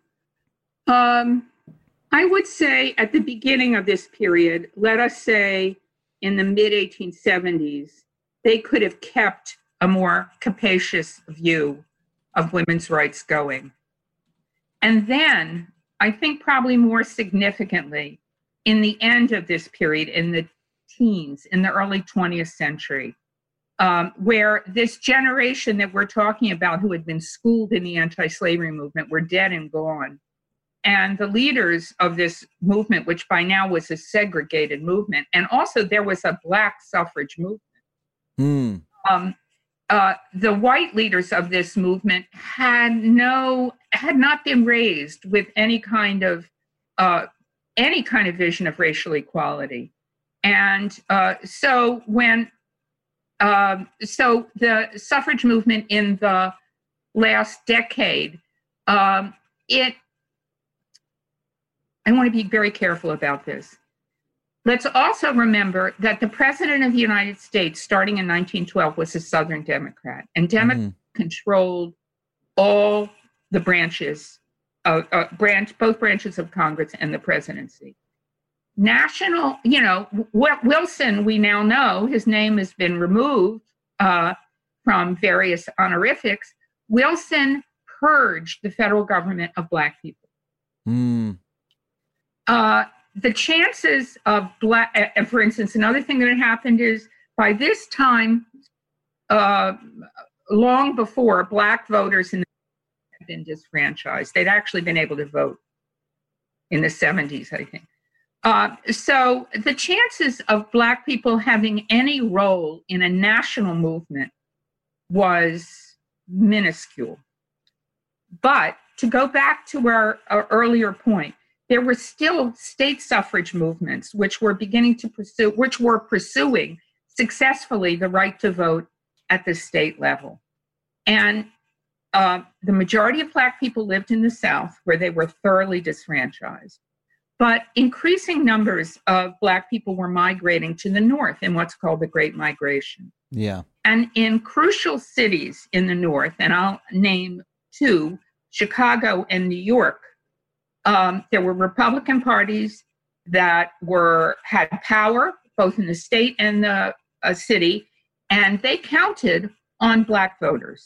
S5: Um, I would say at the beginning of this period, let us say in the mid eighteen seventies, they could have kept a more capacious view of women's rights going. And then, I think probably more significantly, in the end of this period, in the teens, in the early twentieth century, um, where this generation that we're talking about who had been schooled in the anti-slavery movement were dead and gone. And the leaders of this movement, which by now was a segregated movement, and also there was a Black suffrage movement.
S1: Hmm.
S5: Um, uh, the white leaders of this movement had no, had not been raised with any kind of, uh, any kind of vision of racial equality. And uh, so when, um, so the suffrage movement in the last decade, um, it, I want to be very careful about this. Let's also remember that the president of the United States, starting in nineteen twelve, was a Southern Democrat, and Democrats mm-hmm. controlled all the branches, of, uh, branch, both branches of Congress and the presidency. National, you know, Wilson, we now know, his name has been removed uh, from various honorifics. Wilson purged the federal government of Black people.
S1: Mm.
S5: Uh, the chances of Black, uh, for instance, another thing that had happened is by this time, uh, long before, Black voters in the had been disfranchised. They'd actually been able to vote in the seventies, I think. Uh, so the chances of Black people having any role in a national movement was minuscule. But to go back to our, our earlier point, there were still state suffrage movements which were beginning to pursue, which were pursuing successfully the right to vote at the state level. And uh, the majority of Black people lived in the South, where they were thoroughly disfranchised. But increasing numbers of Black people were migrating to the North in what's called the Great Migration.
S1: Yeah.
S5: And in crucial cities in the North, and I'll name two, Chicago and New York, um, there were Republican parties that were had power, both in the state and the uh, city, and they counted on Black voters.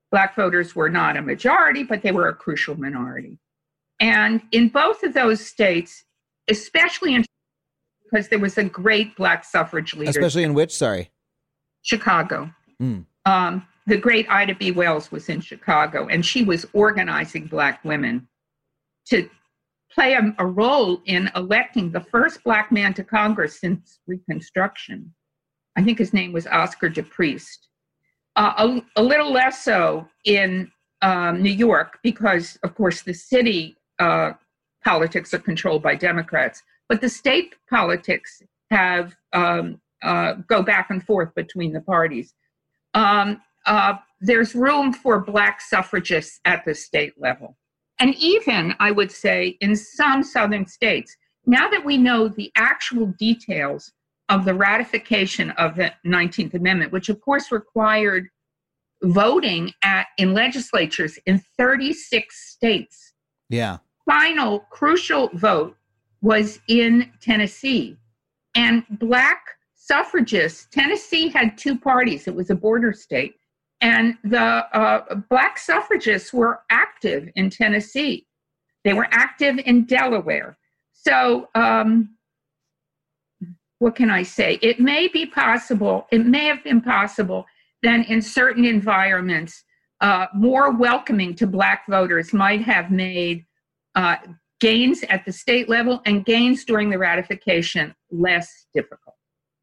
S5: Black voters were not a majority, but they were a crucial minority. And in both of those states, especially in because there was a great Black suffrage leader.
S1: Especially in which, sorry?
S5: Chicago.
S1: Mm.
S5: Um, the great Ida B. Wells was in Chicago, and she was organizing Black women to play a, a role in electing the first Black man to Congress since Reconstruction. I think his name was Oscar DePriest. Uh, a, a little less so in um, New York because, of course, the city uh, politics are controlled by Democrats, but the state politics have um, uh, go back and forth between the parties. Um, uh, there's room for Black suffragists at the state level. And even, I would say, in some southern states, now that we know the actual details of the ratification of the nineteenth Amendment, which of course required voting at in legislatures in thirty-six states.
S1: Yeah.
S5: Final crucial vote was in Tennessee. And Black suffragists, Tennessee had two parties. It was a border state. And the uh, Black suffragists were active in Tennessee. They were active in Delaware. So um, what can I say? It may be possible, it may have been possible that in certain environments, uh, more welcoming to Black voters might have made uh, gains at the state level and gains during the ratification less difficult.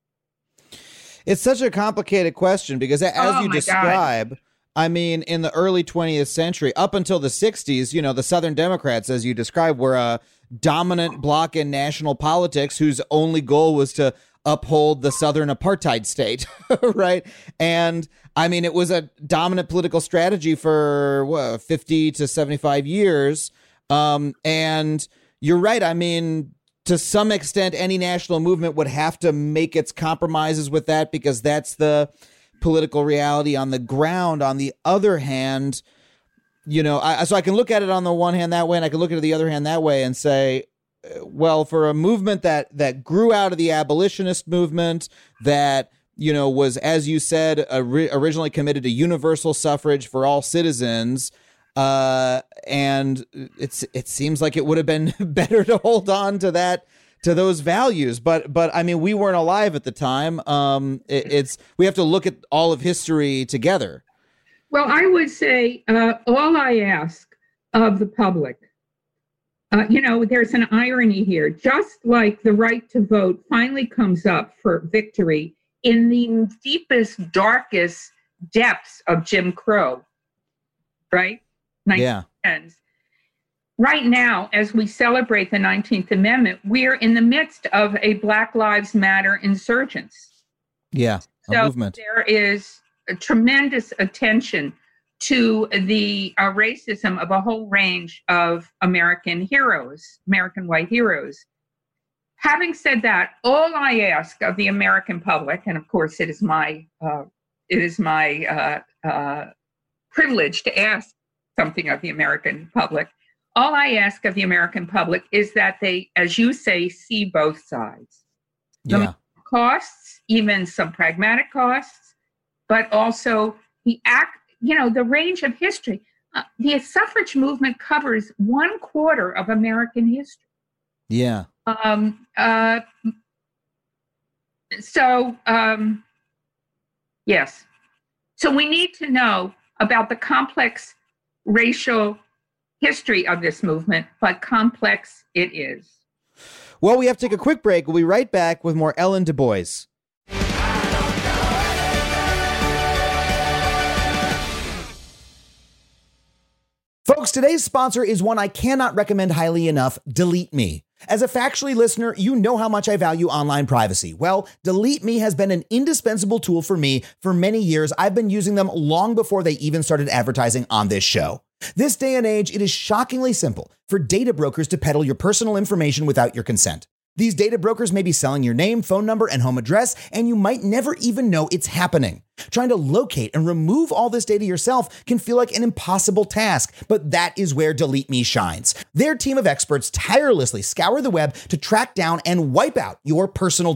S1: It's such a complicated question because as
S5: Oh,
S1: you
S5: my
S1: describe, God. I mean, in the early twentieth century, up until the sixties, you know, the Southern Democrats, as you described, were a dominant bloc in national politics whose only goal was to uphold the Southern apartheid state, right? And I mean, it was a dominant political strategy for what, fifty to seventy-five years. Um, and you're right. I mean, to some extent, any national movement would have to make its compromises with that because that's the political reality on the ground. On the other hand, you know, I, so I can look at it on the one hand that way, and I can look at it the other hand that way and say, well, for a movement that that grew out of the abolitionist movement, that, you know, was, as you said, ori- originally committed to universal suffrage for all citizens, uh, and it's it seems like it would have been better to hold on to that, to those values. But but I mean, we weren't alive at the time. Um, it, it's we have to look at all of history together.
S5: Well, I would say uh, all I ask of the public, uh, you know, there's an irony here. Just like the right to vote finally comes up for victory in the deepest, darkest depths of Jim Crow, right?
S1: Yeah.
S5: Right now, as we celebrate the nineteenth Amendment, we're in the midst of a Black Lives Matter insurgence.
S1: Yeah, a
S5: so
S1: movement.
S5: There is a tremendous attention to the uh, racism of a whole range of American heroes, American white heroes. Having said that, all I ask of the American public, and of course it is my uh, it is my uh, uh, privilege to ask something of the American public, all I ask of the American public is that they, as you say, see both sides. The
S1: Yeah.
S5: costs, even some pragmatic costs, but also the act, you know, the range of history. Uh, the suffrage movement covers one quarter of American history.
S1: Yeah.
S5: Um, uh, so, um, yes. So we need to know about the complex racial history of this movement, but complex it is.
S1: Well, we have to take a quick break. We'll be right back with more Ellen Du Bois. Folks, today's sponsor is one I cannot recommend highly enough, Delete Me. As a Factually listener, you know how much I value online privacy. Well, Delete Me has been an indispensable tool for me for many years. I've been using them long before they even started advertising on this show. This day and age, it is shockingly simple for data brokers to peddle your personal information without your consent. These data brokers may be selling your name, phone number, and home address, and you might never even know it's happening. Trying to locate and remove all this data yourself can feel like an impossible task, but that is where Delete Me shines. Their team of experts tirelessly scour the web to track down and wipe out your personal data.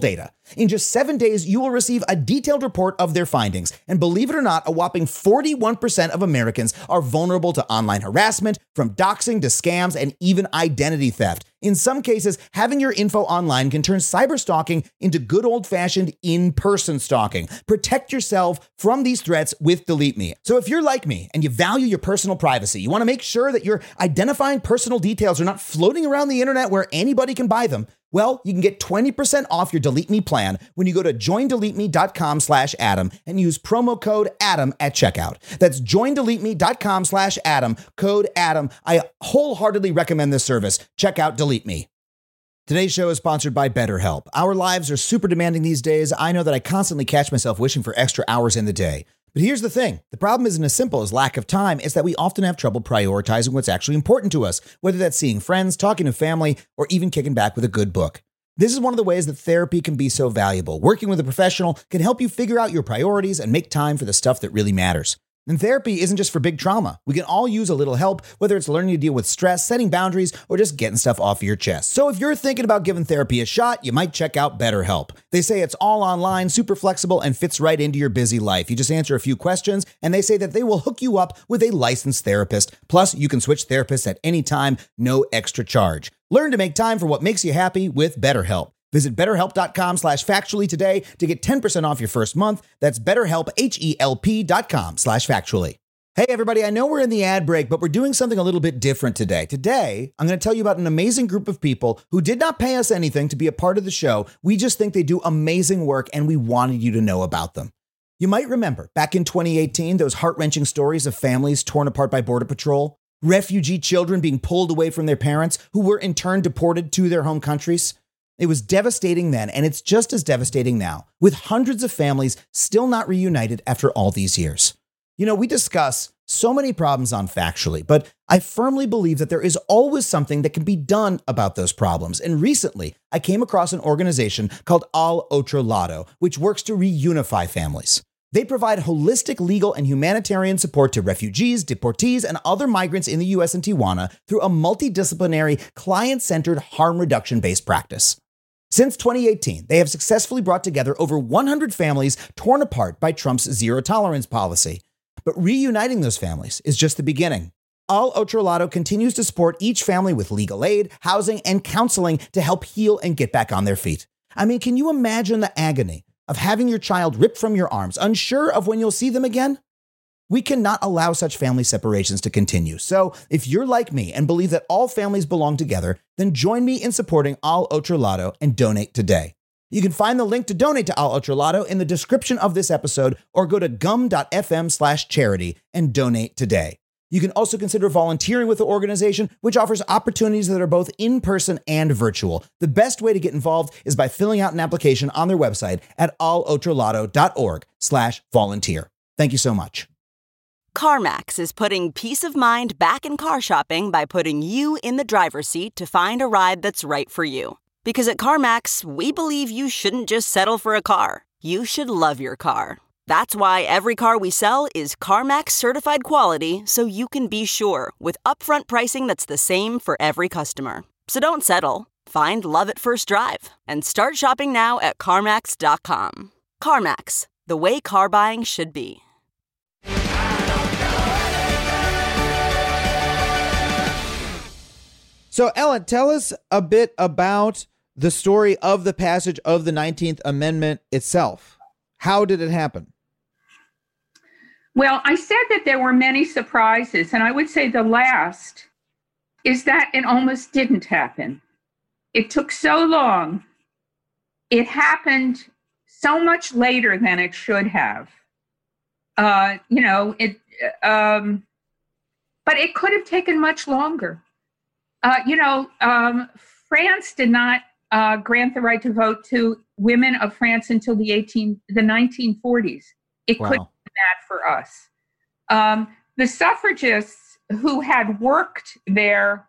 S1: In just seven days, you will receive a detailed report of their findings. And believe it or not, a whopping forty-one percent of Americans are vulnerable to online harassment, from doxing to scams and even identity theft. In some cases, having your info online can turn cyberstalking into good old-fashioned in-person stalking. Protect yourself from these threats with Delete Me. So if you're like me and you value your personal privacy, you want to make sure that your identifying personal details are not floating around the internet where anybody can buy them, well, you can get twenty percent off your Delete Me plan when you go to joindeleteme.com slash Adam and use promo code Adam at checkout. That's joindeleteme.com slash Adam, code Adam. I wholeheartedly recommend this service. Check out Delete Me. Today's show is sponsored by BetterHelp. Our lives are super demanding these days. I know that I constantly catch myself wishing for extra hours in the day. But here's the thing. The problem isn't as simple as lack of time. It's that we often have trouble prioritizing what's actually important to us, whether that's seeing friends, talking to family, or even kicking back with a good book. This is one of the ways that therapy can be so valuable. Working with a professional can help you figure out your priorities and make time for the stuff that really matters. And therapy isn't just for big trauma. We can all use a little help, whether it's learning to deal with stress, setting boundaries, or just getting stuff off your chest. So if you're thinking about giving therapy a shot, you might check out BetterHelp. They say it's all online, super flexible, and fits right into your busy life. You just answer a few questions, and they say that they will hook you up with a licensed therapist. Plus, you can switch therapists at any time, no extra charge. Learn to make time for what makes you happy with BetterHelp. Visit betterhelp.com slash factually today to get ten percent off your first month. That's betterhelp, H-E-L-P dot com slash factually. Hey, everybody, I know we're in the ad break, but we're doing something a little bit different today. Today, I'm going to tell you about an amazing group of people who did not pay us anything to be a part of the show. We just think they do amazing work, and we wanted you to know about them. You might remember, back in twenty eighteen, those heart-wrenching stories of families torn apart by Border Patrol, refugee children being pulled away from their parents, who were in turn deported to their home countries. It was devastating then, and it's just as devastating now, with hundreds of families still not reunited after all these years. You know, we discuss so many problems on Factually, but I firmly believe that there is always something that can be done about those problems. And recently, I came across an organization called Al Otro Lado, which works to reunify families. They provide holistic legal and humanitarian support to refugees, deportees, and other migrants in the U S and Tijuana through a multidisciplinary, client-centered, harm reduction-based practice. Since twenty eighteen, they have successfully brought together over one hundred families torn apart by Trump's zero-tolerance policy. But reuniting those families is just the beginning. Al Otro Lado continues to support each family with legal aid, housing, and counseling to help heal and get back on their feet. I mean, can you imagine the agony of having your child ripped from your arms, unsure of when you'll see them again? We cannot allow such family separations to continue. So if you're like me and believe that all families belong together, then join me in supporting Al Otro Lado and donate today. You can find the link to donate to Al Otro Lado in the description of this episode, or go to gum.fm slash charity and donate today. You can also consider volunteering with the organization, which offers opportunities that are both in-person and virtual. The best way to get involved is by filling out an application on their website at alotrolado.org slash volunteer. Thank you so much.
S6: CarMax is putting peace of mind back in car shopping by putting you in the driver's seat to find a ride that's right for you. Because at CarMax, we believe you shouldn't just settle for a car. You should love your car. That's why every car we sell is CarMax certified quality, so you can be sure with upfront pricing that's the same for every customer. So don't settle. Find love at first drive and start shopping now at CarMax dot com. CarMax, the way car buying should be.
S1: So, Ellen, tell us a bit about the story of the passage of the nineteenth Amendment itself. How did it happen?
S5: Well, I said that there were many surprises, and I would say the last is that it almost didn't happen. It took so long. It happened so much later than it should have. Uh, you know, it, um, but it could have taken much longer. Uh, you know, um, France did not uh, grant the right to vote to women of France until the eighteen, the nineteen forties. It
S1: Wow.
S5: couldn't be that for us. Um, the suffragists who had worked their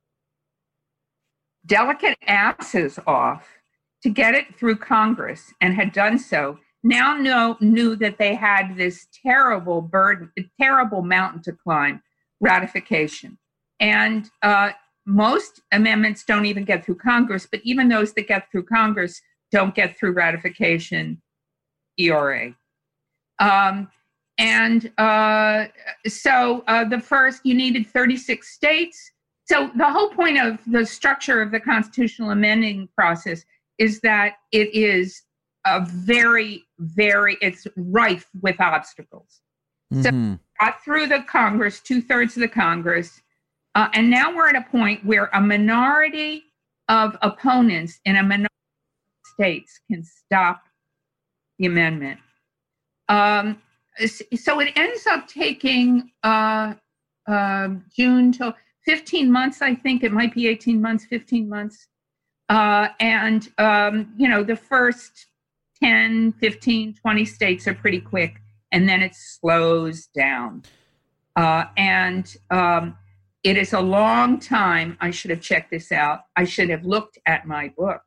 S5: delicate asses off to get it through Congress and had done so, now know, knew that they had this terrible burden, terrible mountain to climb, ratification. And uh, most amendments don't even get through Congress, but even those that get through Congress don't get through ratification, E R A. Um, and uh, so uh, the first, you needed thirty-six states. So the whole point of the structure of the constitutional amending process is that it is a very, very, it's rife with obstacles. Mm-hmm. So got through the Congress, two thirds of the Congress, uh, and now we're at a point where a minority of opponents in a minority of states can stop the amendment. Um, so it ends up taking uh, uh, June till fifteen months, I think. It might be eighteen months, fifteen months. Uh, and, um, you know, the first ten, fifteen, twenty states are pretty quick, and then it slows down. Uh, and um, it is a long time. I should have checked this out. I should have looked at my book.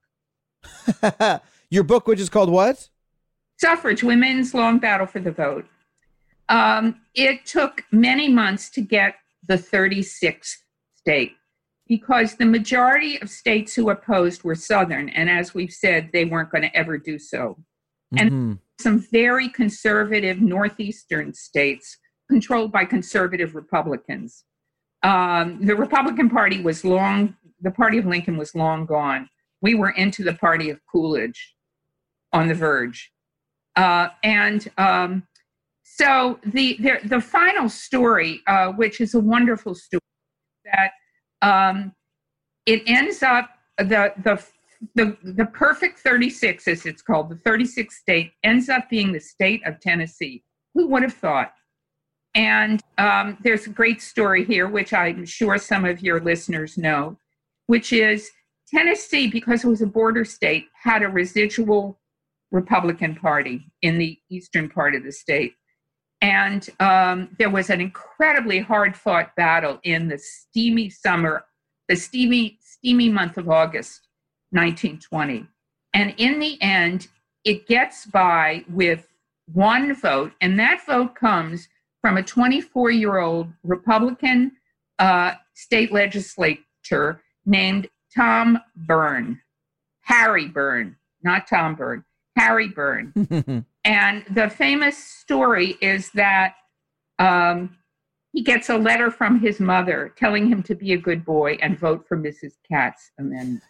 S1: Your book, which is called what?
S5: Suffrage, Women's Long Battle for the Vote. Um, it took many months to get the thirty-sixth state because the majority of states who opposed were Southern. And as we've said, they weren't going to ever do so. Mm-hmm. And some very conservative Northeastern states controlled by conservative Republicans. Um, the Republican Party was long, the party of Lincoln was long gone. We were into the party of Coolidge on the verge. Uh, and um, so the, the the final story, uh, which is a wonderful story, that um, it ends up the the the the perfect thirty-six, as it's called, the thirty-sixth state ends up being the state of Tennessee. Who would have thought? And um, there's a great story here, which I'm sure some of your listeners know, which is Tennessee, because it was a border state, had a residual Republican Party in the eastern part of the state. And um, there was an incredibly hard-fought battle in the steamy summer, the steamy, steamy month of August, nineteen twenty. And in the end, it gets by with one vote, and that vote comes from a twenty-four-year-old Republican uh, state legislator named Tom Byrne, Harry Byrne, not Tom Byrne. Harry Byrne. And the famous story is that um, he gets a letter from his mother telling him to be a good boy and vote for Missus Katz's amendment.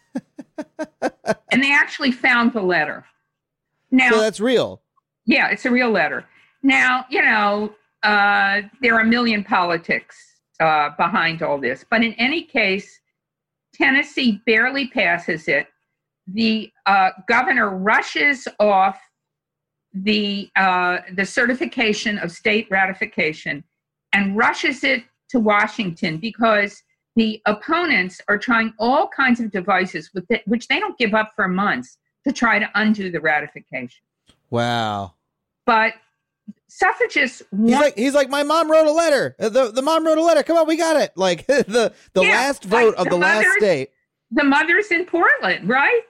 S5: And they actually found the letter. Now,
S1: so that's real.
S5: Yeah, it's a real letter. Now, you know, uh, there are a million politics uh, behind all this. But in any case, Tennessee barely passes it. The uh, governor rushes off the uh, the certification of state ratification and rushes it to Washington because the opponents are trying all kinds of devices with it, which they don't give up for months to try to undo the ratification.
S1: Wow.
S5: But suffragists want-
S1: he's like he's like my mom wrote a letter. The the mom wrote a letter. Come on, we got it. Like the the
S5: yeah,
S1: last vote
S5: like
S1: of the, the last state.
S5: The mothers in Portland, right?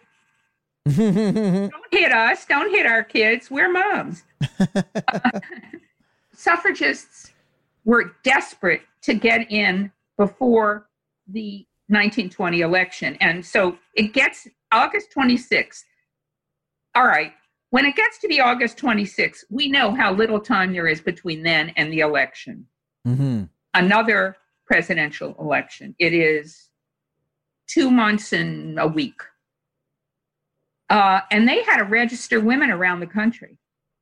S5: Don't hit us. Don't hit our kids. We're moms. uh, suffragists were desperate to get in before the nineteen twenty election. And so it gets August twenty-sixth. All right. When it gets to be August twenty-sixth, we know how little time there is between then and the election. Mm-hmm. Another presidential election. It is two months and a week. Uh, and they had to register women around the country.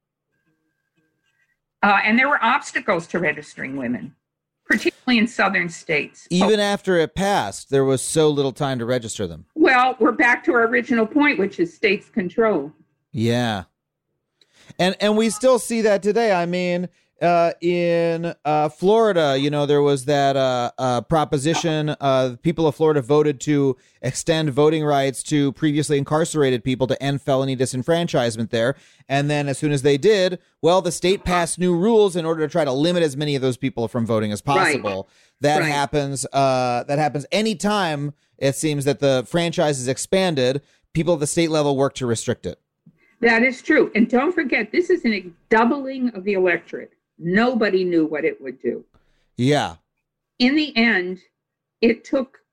S5: Uh, and there were obstacles to registering women, particularly in southern states.
S1: Even
S5: oh,
S1: after it passed, there was so little time to register them.
S5: Well, we're back to our original point, which is states' control.
S1: Yeah. And and we still see that today. I mean, uh, in uh, Florida, you know, there was that uh, uh, proposition. Uh, people of Florida voted to extend voting rights to previously incarcerated people to end felony disenfranchisement there. And then as soon as they did, well, the state passed new rules in order to try to limit as many of those people from voting as possible. Right. That right. happens. Uh, that happens anytime it seems that the franchise is expanded. People at the state level work to restrict it.
S5: That is true. And don't forget, this is a doubling of the electorate. Nobody knew what it would do.
S1: Yeah.
S5: In the end, it took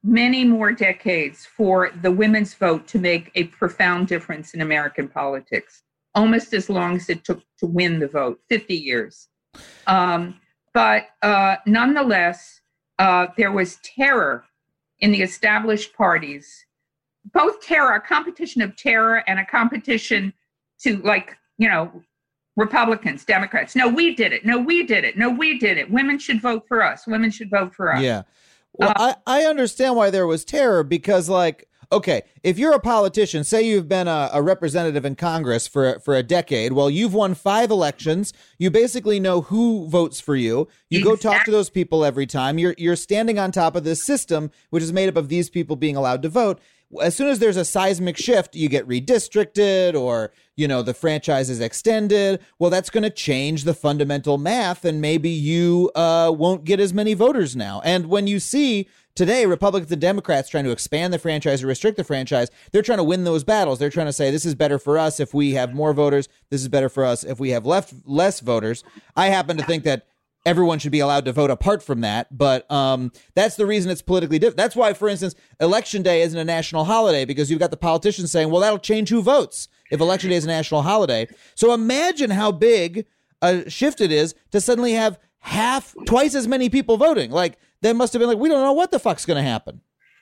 S5: many more decades for the women's vote to make a profound difference in American politics, almost as long as it took to win the vote, fifty years. Um, but uh, nonetheless, uh, there was terror in the established parties, both terror, a competition of terror and a competition to, like, you know, Republicans, Democrats. No, we did it. No, we did it. No, we did it. Women should vote for us. Women should vote for us.
S1: Yeah. Well, uh, I, I understand why there was terror because, like, okay, if you're a politician, say you've been a, a representative in Congress for, for a decade, well, you've won five elections. You basically know who votes for you. You exactly. go talk to those people every time. You're you're standing on top of this system, which is made up of these people being allowed to vote. As soon as there's a seismic shift, you get redistricted or, you know, the franchise is extended. Well, that's going to change the fundamental math, and maybe you uh, won't get as many voters now. And when you see today Republicans and Democrats trying to expand the franchise or restrict the franchise, they're trying to win those battles. They're trying to say this is better for us if we have more voters. This is better for us if we have left less voters. I happen to think that everyone should be allowed to vote apart from that. But um, that's the reason it's politically different. That's why, for instance, Election Day isn't a national holiday, because you've got the politicians saying, well, that'll change who votes if Election Day is a national holiday. So imagine how big a shift it is to suddenly have half, twice as many people voting. Like, they must have been like, we don't know what the fuck's going to happen.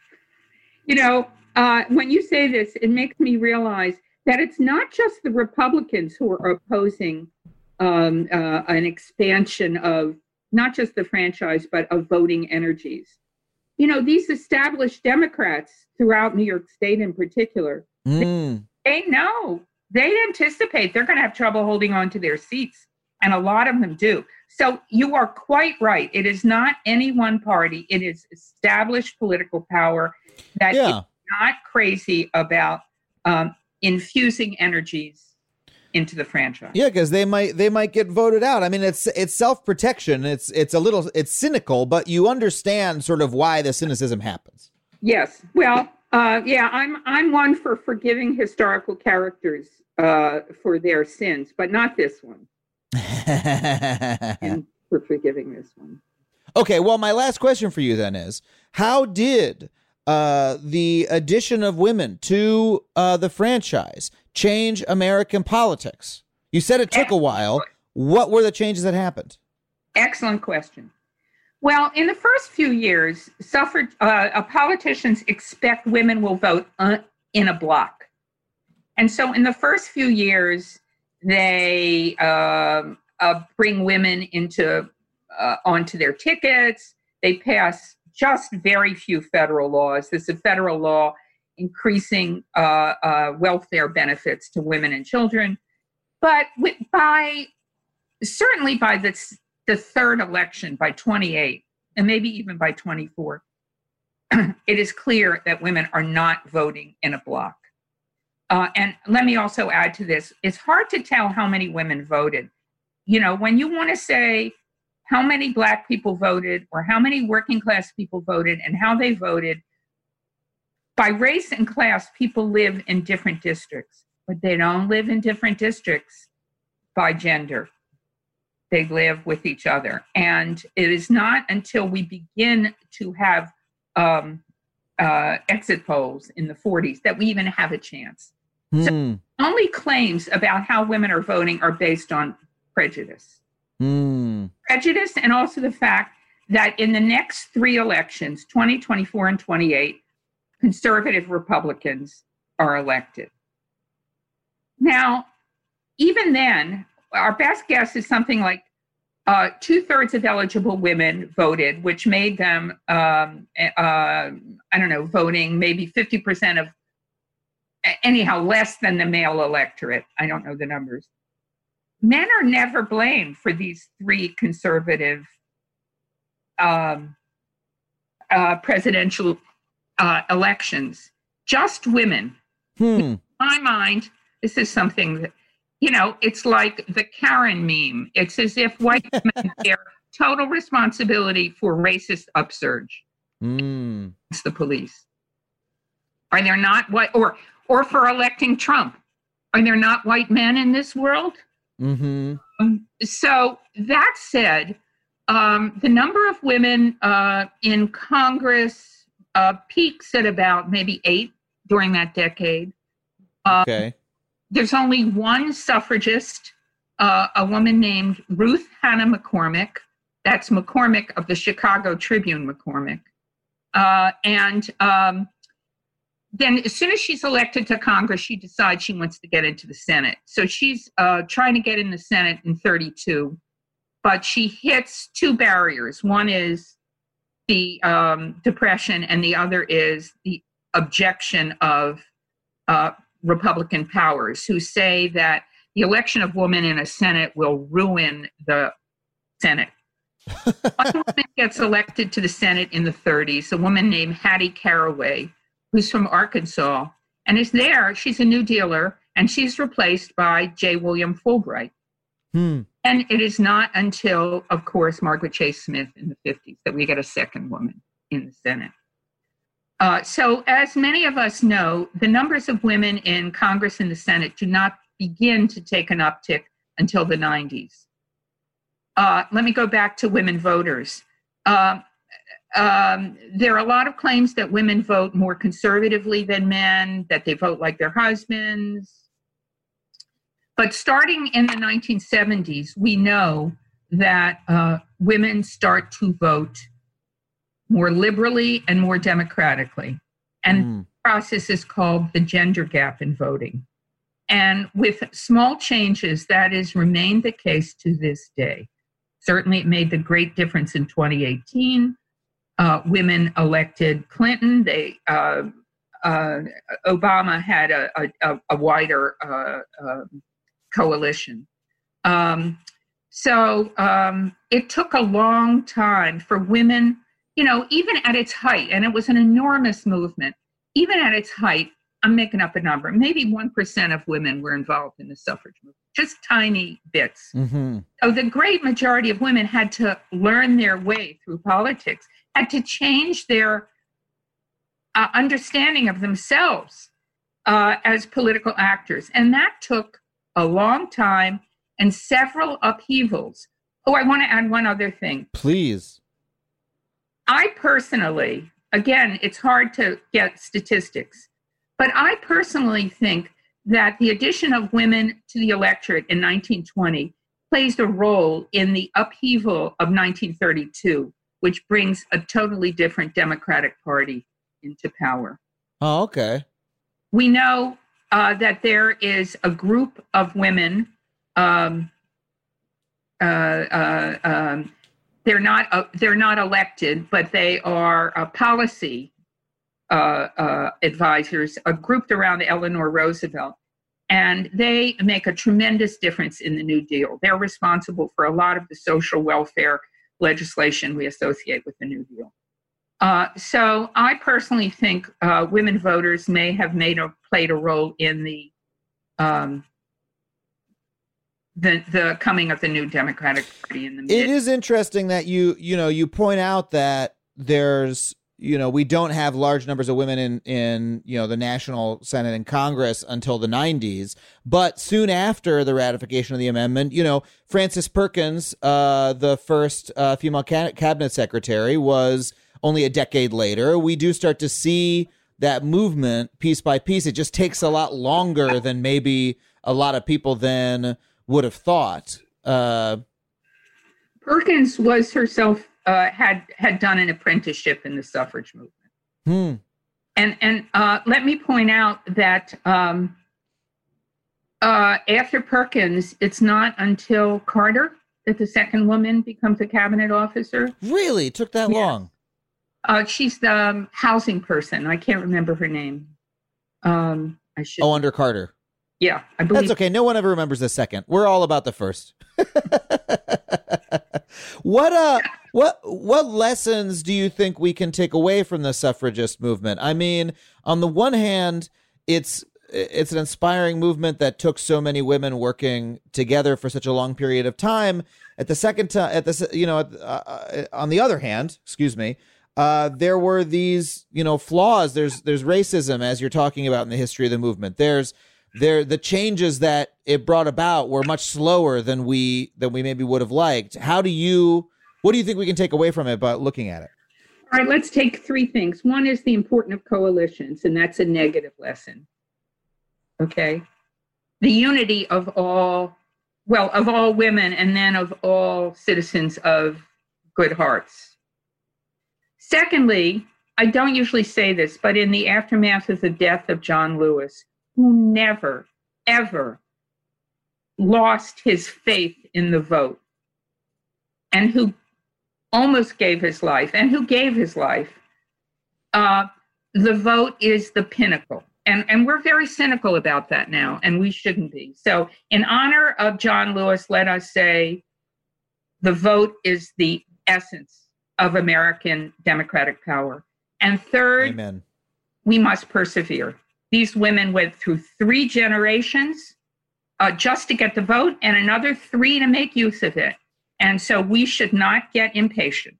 S5: You know, uh, when you say this, it makes me realize that it's not just the Republicans who are opposing Um, uh, an expansion of not just the franchise, but of voting energies. You know, these established Democrats throughout New York State in particular,
S1: mm.
S5: they, they know, they anticipate they're going to have trouble holding on to their seats. And a lot of them do. So you are quite right. It is not any one party. It is established political power that
S1: yeah.
S5: is not crazy about um, infusing energies into the franchise.
S1: Yeah, because they might they might get voted out. I mean, it's it's self-protection. It's it's a little it's cynical, but you understand sort of why the cynicism happens.
S5: Yes. Well, uh, yeah, I'm I'm one for forgiving historical characters uh, for their sins, but not this one. And for forgiving this one.
S1: Okay. Well, my last question for you then is: how did uh, the addition of women to uh, the franchise change American politics? You said it took a while. What were the changes that happened?
S5: Excellent question. Well, in the first few years, suffrage uh, politicians expect women will vote uh, in a block. And so in the first few years, they um, uh, bring women into uh, onto their tickets. They pass just very few federal laws. There's a federal law increasing uh, uh, welfare benefits to women and children. But with, by certainly by the, the third election, by twenty-eight, and maybe even by twenty-four, it is clear that women are not voting in a block. Uh, and let me also add to this, it's hard to tell how many women voted. You know, when you want to say how many Black people voted or how many working class people voted and how they voted, by race and class, people live in different districts, but they don't live in different districts by gender. They live with each other. And it is not until we begin to have um, uh, exit polls in the forties that we even have a chance.
S1: Hmm.
S5: So only claims about how women are voting are based on prejudice.
S1: Hmm.
S5: Prejudice, and also the fact that in the next three elections, twenty, twenty-four, and twenty-eight, conservative Republicans are elected. Now, even then, our best guess is something like uh, two-thirds of eligible women voted, which made them, um, uh, I don't know, voting maybe fifty percent of, anyhow, less than the male electorate. I don't know the numbers. Men are never blamed for these three conservative um, uh, presidential uh, elections, just women.
S1: Hmm.
S5: In my mind, this is something that, you know, it's like the Karen meme. It's as if white women bear total responsibility for racist upsurge.
S1: Hmm.
S5: It's the police. Are there not white, or or for electing Trump? Are there not white men in this world?
S1: Mm-hmm.
S5: Um, so that said, um, the number of women uh, in Congress uh, peaks at about maybe eight during that decade. Uh,
S1: Okay.
S5: There's only one suffragist, uh, a woman named Ruth Hannah McCormick. That's McCormick of the Chicago Tribune McCormick. Uh, and um, then as soon as she's elected to Congress, she decides she wants to get into the Senate. So she's uh, trying to get in the Senate in thirty-two, but she hits two barriers. One is the um, Depression, and the other is the objection of uh, Republican powers who say that the election of women in a Senate will ruin the Senate. One woman gets elected to the Senate in the thirties, a woman named Hattie Caraway, who's from Arkansas, and is there. She's a New Dealer, and she's replaced by J. William Fulbright.
S1: Hmm.
S5: And it is not until, of course, Margaret Chase Smith in the fifties that we get a second woman in the Senate. Uh, so as many of us know, the numbers of women in Congress and the Senate do not begin to take an uptick until the nineties. Uh, let me go back to women voters. Uh, um, there are a lot of claims that women vote more conservatively than men, that they vote like their husbands. But starting in the nineteen seventies, we know that uh, women start to vote more liberally and more democratically. And
S1: Mm.
S5: the process is called the gender gap in voting. And with small changes, that has remained the case to this day. Certainly, it made the great difference in twenty eighteen. Uh, women elected Clinton. They uh, uh, Obama had a, a, a wider uh, uh, coalition. Um, so um, it took a long time for women, you know, even at its height, and it was an enormous movement, even at its height, I'm making up a number, maybe one percent of women were involved in the suffrage movement, just tiny bits.
S1: Mm-hmm.
S5: So the great majority of women had to learn their way through politics, had to change their uh, understanding of themselves uh, as political actors. And that took a long time and several upheavals. Oh, I want to add one other thing.
S1: Please.
S5: I personally, again, it's hard to get statistics, but I personally think that the addition of women to the electorate in nineteen twenty plays a role in the upheaval of nineteen thirty-two, which brings a totally different Democratic Party into power.
S1: Oh, okay.
S5: We know uh, that there is a group of women. Um, uh, uh, um, they're not uh, they're not elected, but they are uh, policy uh, uh, advisors, uh, grouped around Eleanor Roosevelt, and they make a tremendous difference in the New Deal. They're responsible for a lot of the social welfare legislation we associate with the New Deal. Uh, so I personally think uh, women voters may have made or played a role in the um, the the coming of the new Democratic Party in the mid-
S1: It is interesting that you, you know, you point out that there's, you know, we don't have large numbers of women in, in, you know, the National Senate and Congress until the nineties. But soon after the ratification of the amendment, you know, Frances Perkins, uh, the first uh, female ca- cabinet secretary, was only a decade later. We do start to see that movement piece by piece. It just takes a lot longer than maybe a lot of people then would have thought. Uh,
S5: Perkins was herself uh, had had done an apprenticeship in the suffrage movement,
S1: hmm.
S5: and and uh, let me point out that um, uh, after Perkins, it's not until Carter that the second woman becomes a cabinet officer.
S1: Really? It took that
S5: Yes.
S1: long?
S5: Uh, she's the um, housing person. I can't remember her name. Um, I should.
S1: Oh, under Carter.
S5: Yeah, I believe.
S1: That's okay. No one ever remembers the second. We're all about the first. What uh what what lessons do you think we can take away from the suffragist movement? I mean, on the one hand, it's it's an inspiring movement that took so many women working together for such a long period of time. At the second time, at this, you know, uh, on the other hand, excuse me, uh, there were these, you know, flaws. There's there's racism, as you're talking about in the history of the movement. There's there the changes that it brought about were much slower than we than we maybe would have liked. How do you what do you think we can take away from it by looking at it?
S5: All right, let's take three things. One is the importance of coalitions, and that's a negative lesson. Okay. The unity of all, well, of all women, and then of all citizens of good hearts. Secondly, I don't usually say this, but in the aftermath of the death of John Lewis, who never, ever lost his faith in the vote, and who almost gave his life, and who gave his life, uh, the vote is the pinnacle. And, and we're very cynical about that now, and we shouldn't be. So in honor of John Lewis, let us say the vote is the essence of American democratic power. And third,
S1: Amen.
S5: We must persevere. These women went through three generations uh, just to get the vote, and another three to make use of it. And so we should not get impatient.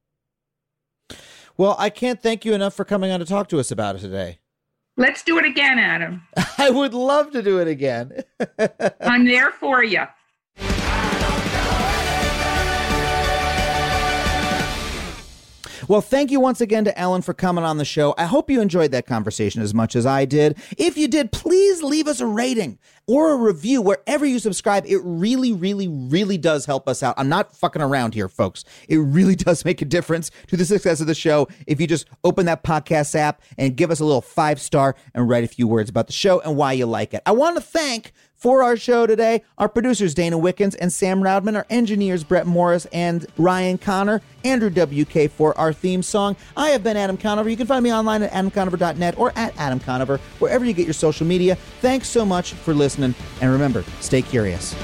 S1: Well, I can't thank you enough for coming on to talk to us about it today.
S5: Let's do it again, Adam.
S1: I would love to do it again.
S5: I'm there for you.
S1: Well, thank you once again to Ellen for coming on the show. I hope you enjoyed that conversation as much as I did. If you did, please leave us a rating or a review wherever you subscribe. It really, really, really does help us out. I'm not fucking around here, folks. It really does make a difference to the success of the show if you just open that podcast app and give us a little five star and write a few words about the show and why you like it. I want to thank for our show today, our producers Dana Wickens and Sam Roudman, our engineers Brett Morris and Ryan Connor, Andrew W K for our theme song. I have been Adam Conover. You can find me online at adam conover dot net or at Adam Conover, wherever you get your social media. Thanks so much for listening, and remember, stay curious.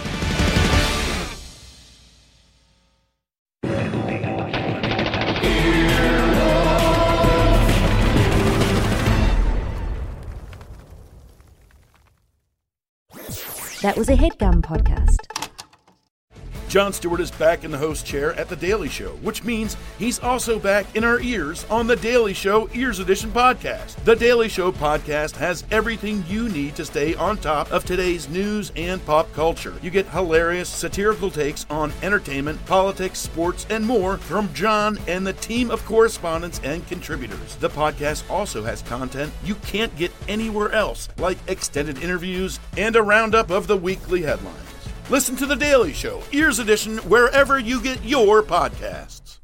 S7: That was a HeadGum podcast.
S8: Jon Stewart is back in the host chair at The Daily Show, which means he's also back in our ears on The Daily Show Ears Edition podcast. The Daily Show podcast has everything you need to stay on top of today's news and pop culture. You get hilarious, satirical takes on entertainment, politics, sports, and more from Jon and the team of correspondents and contributors. The podcast also has content you can't get anywhere else, like extended interviews and a roundup of the weekly headlines. Listen to The Daily Show, Ears Edition, wherever you get your podcasts.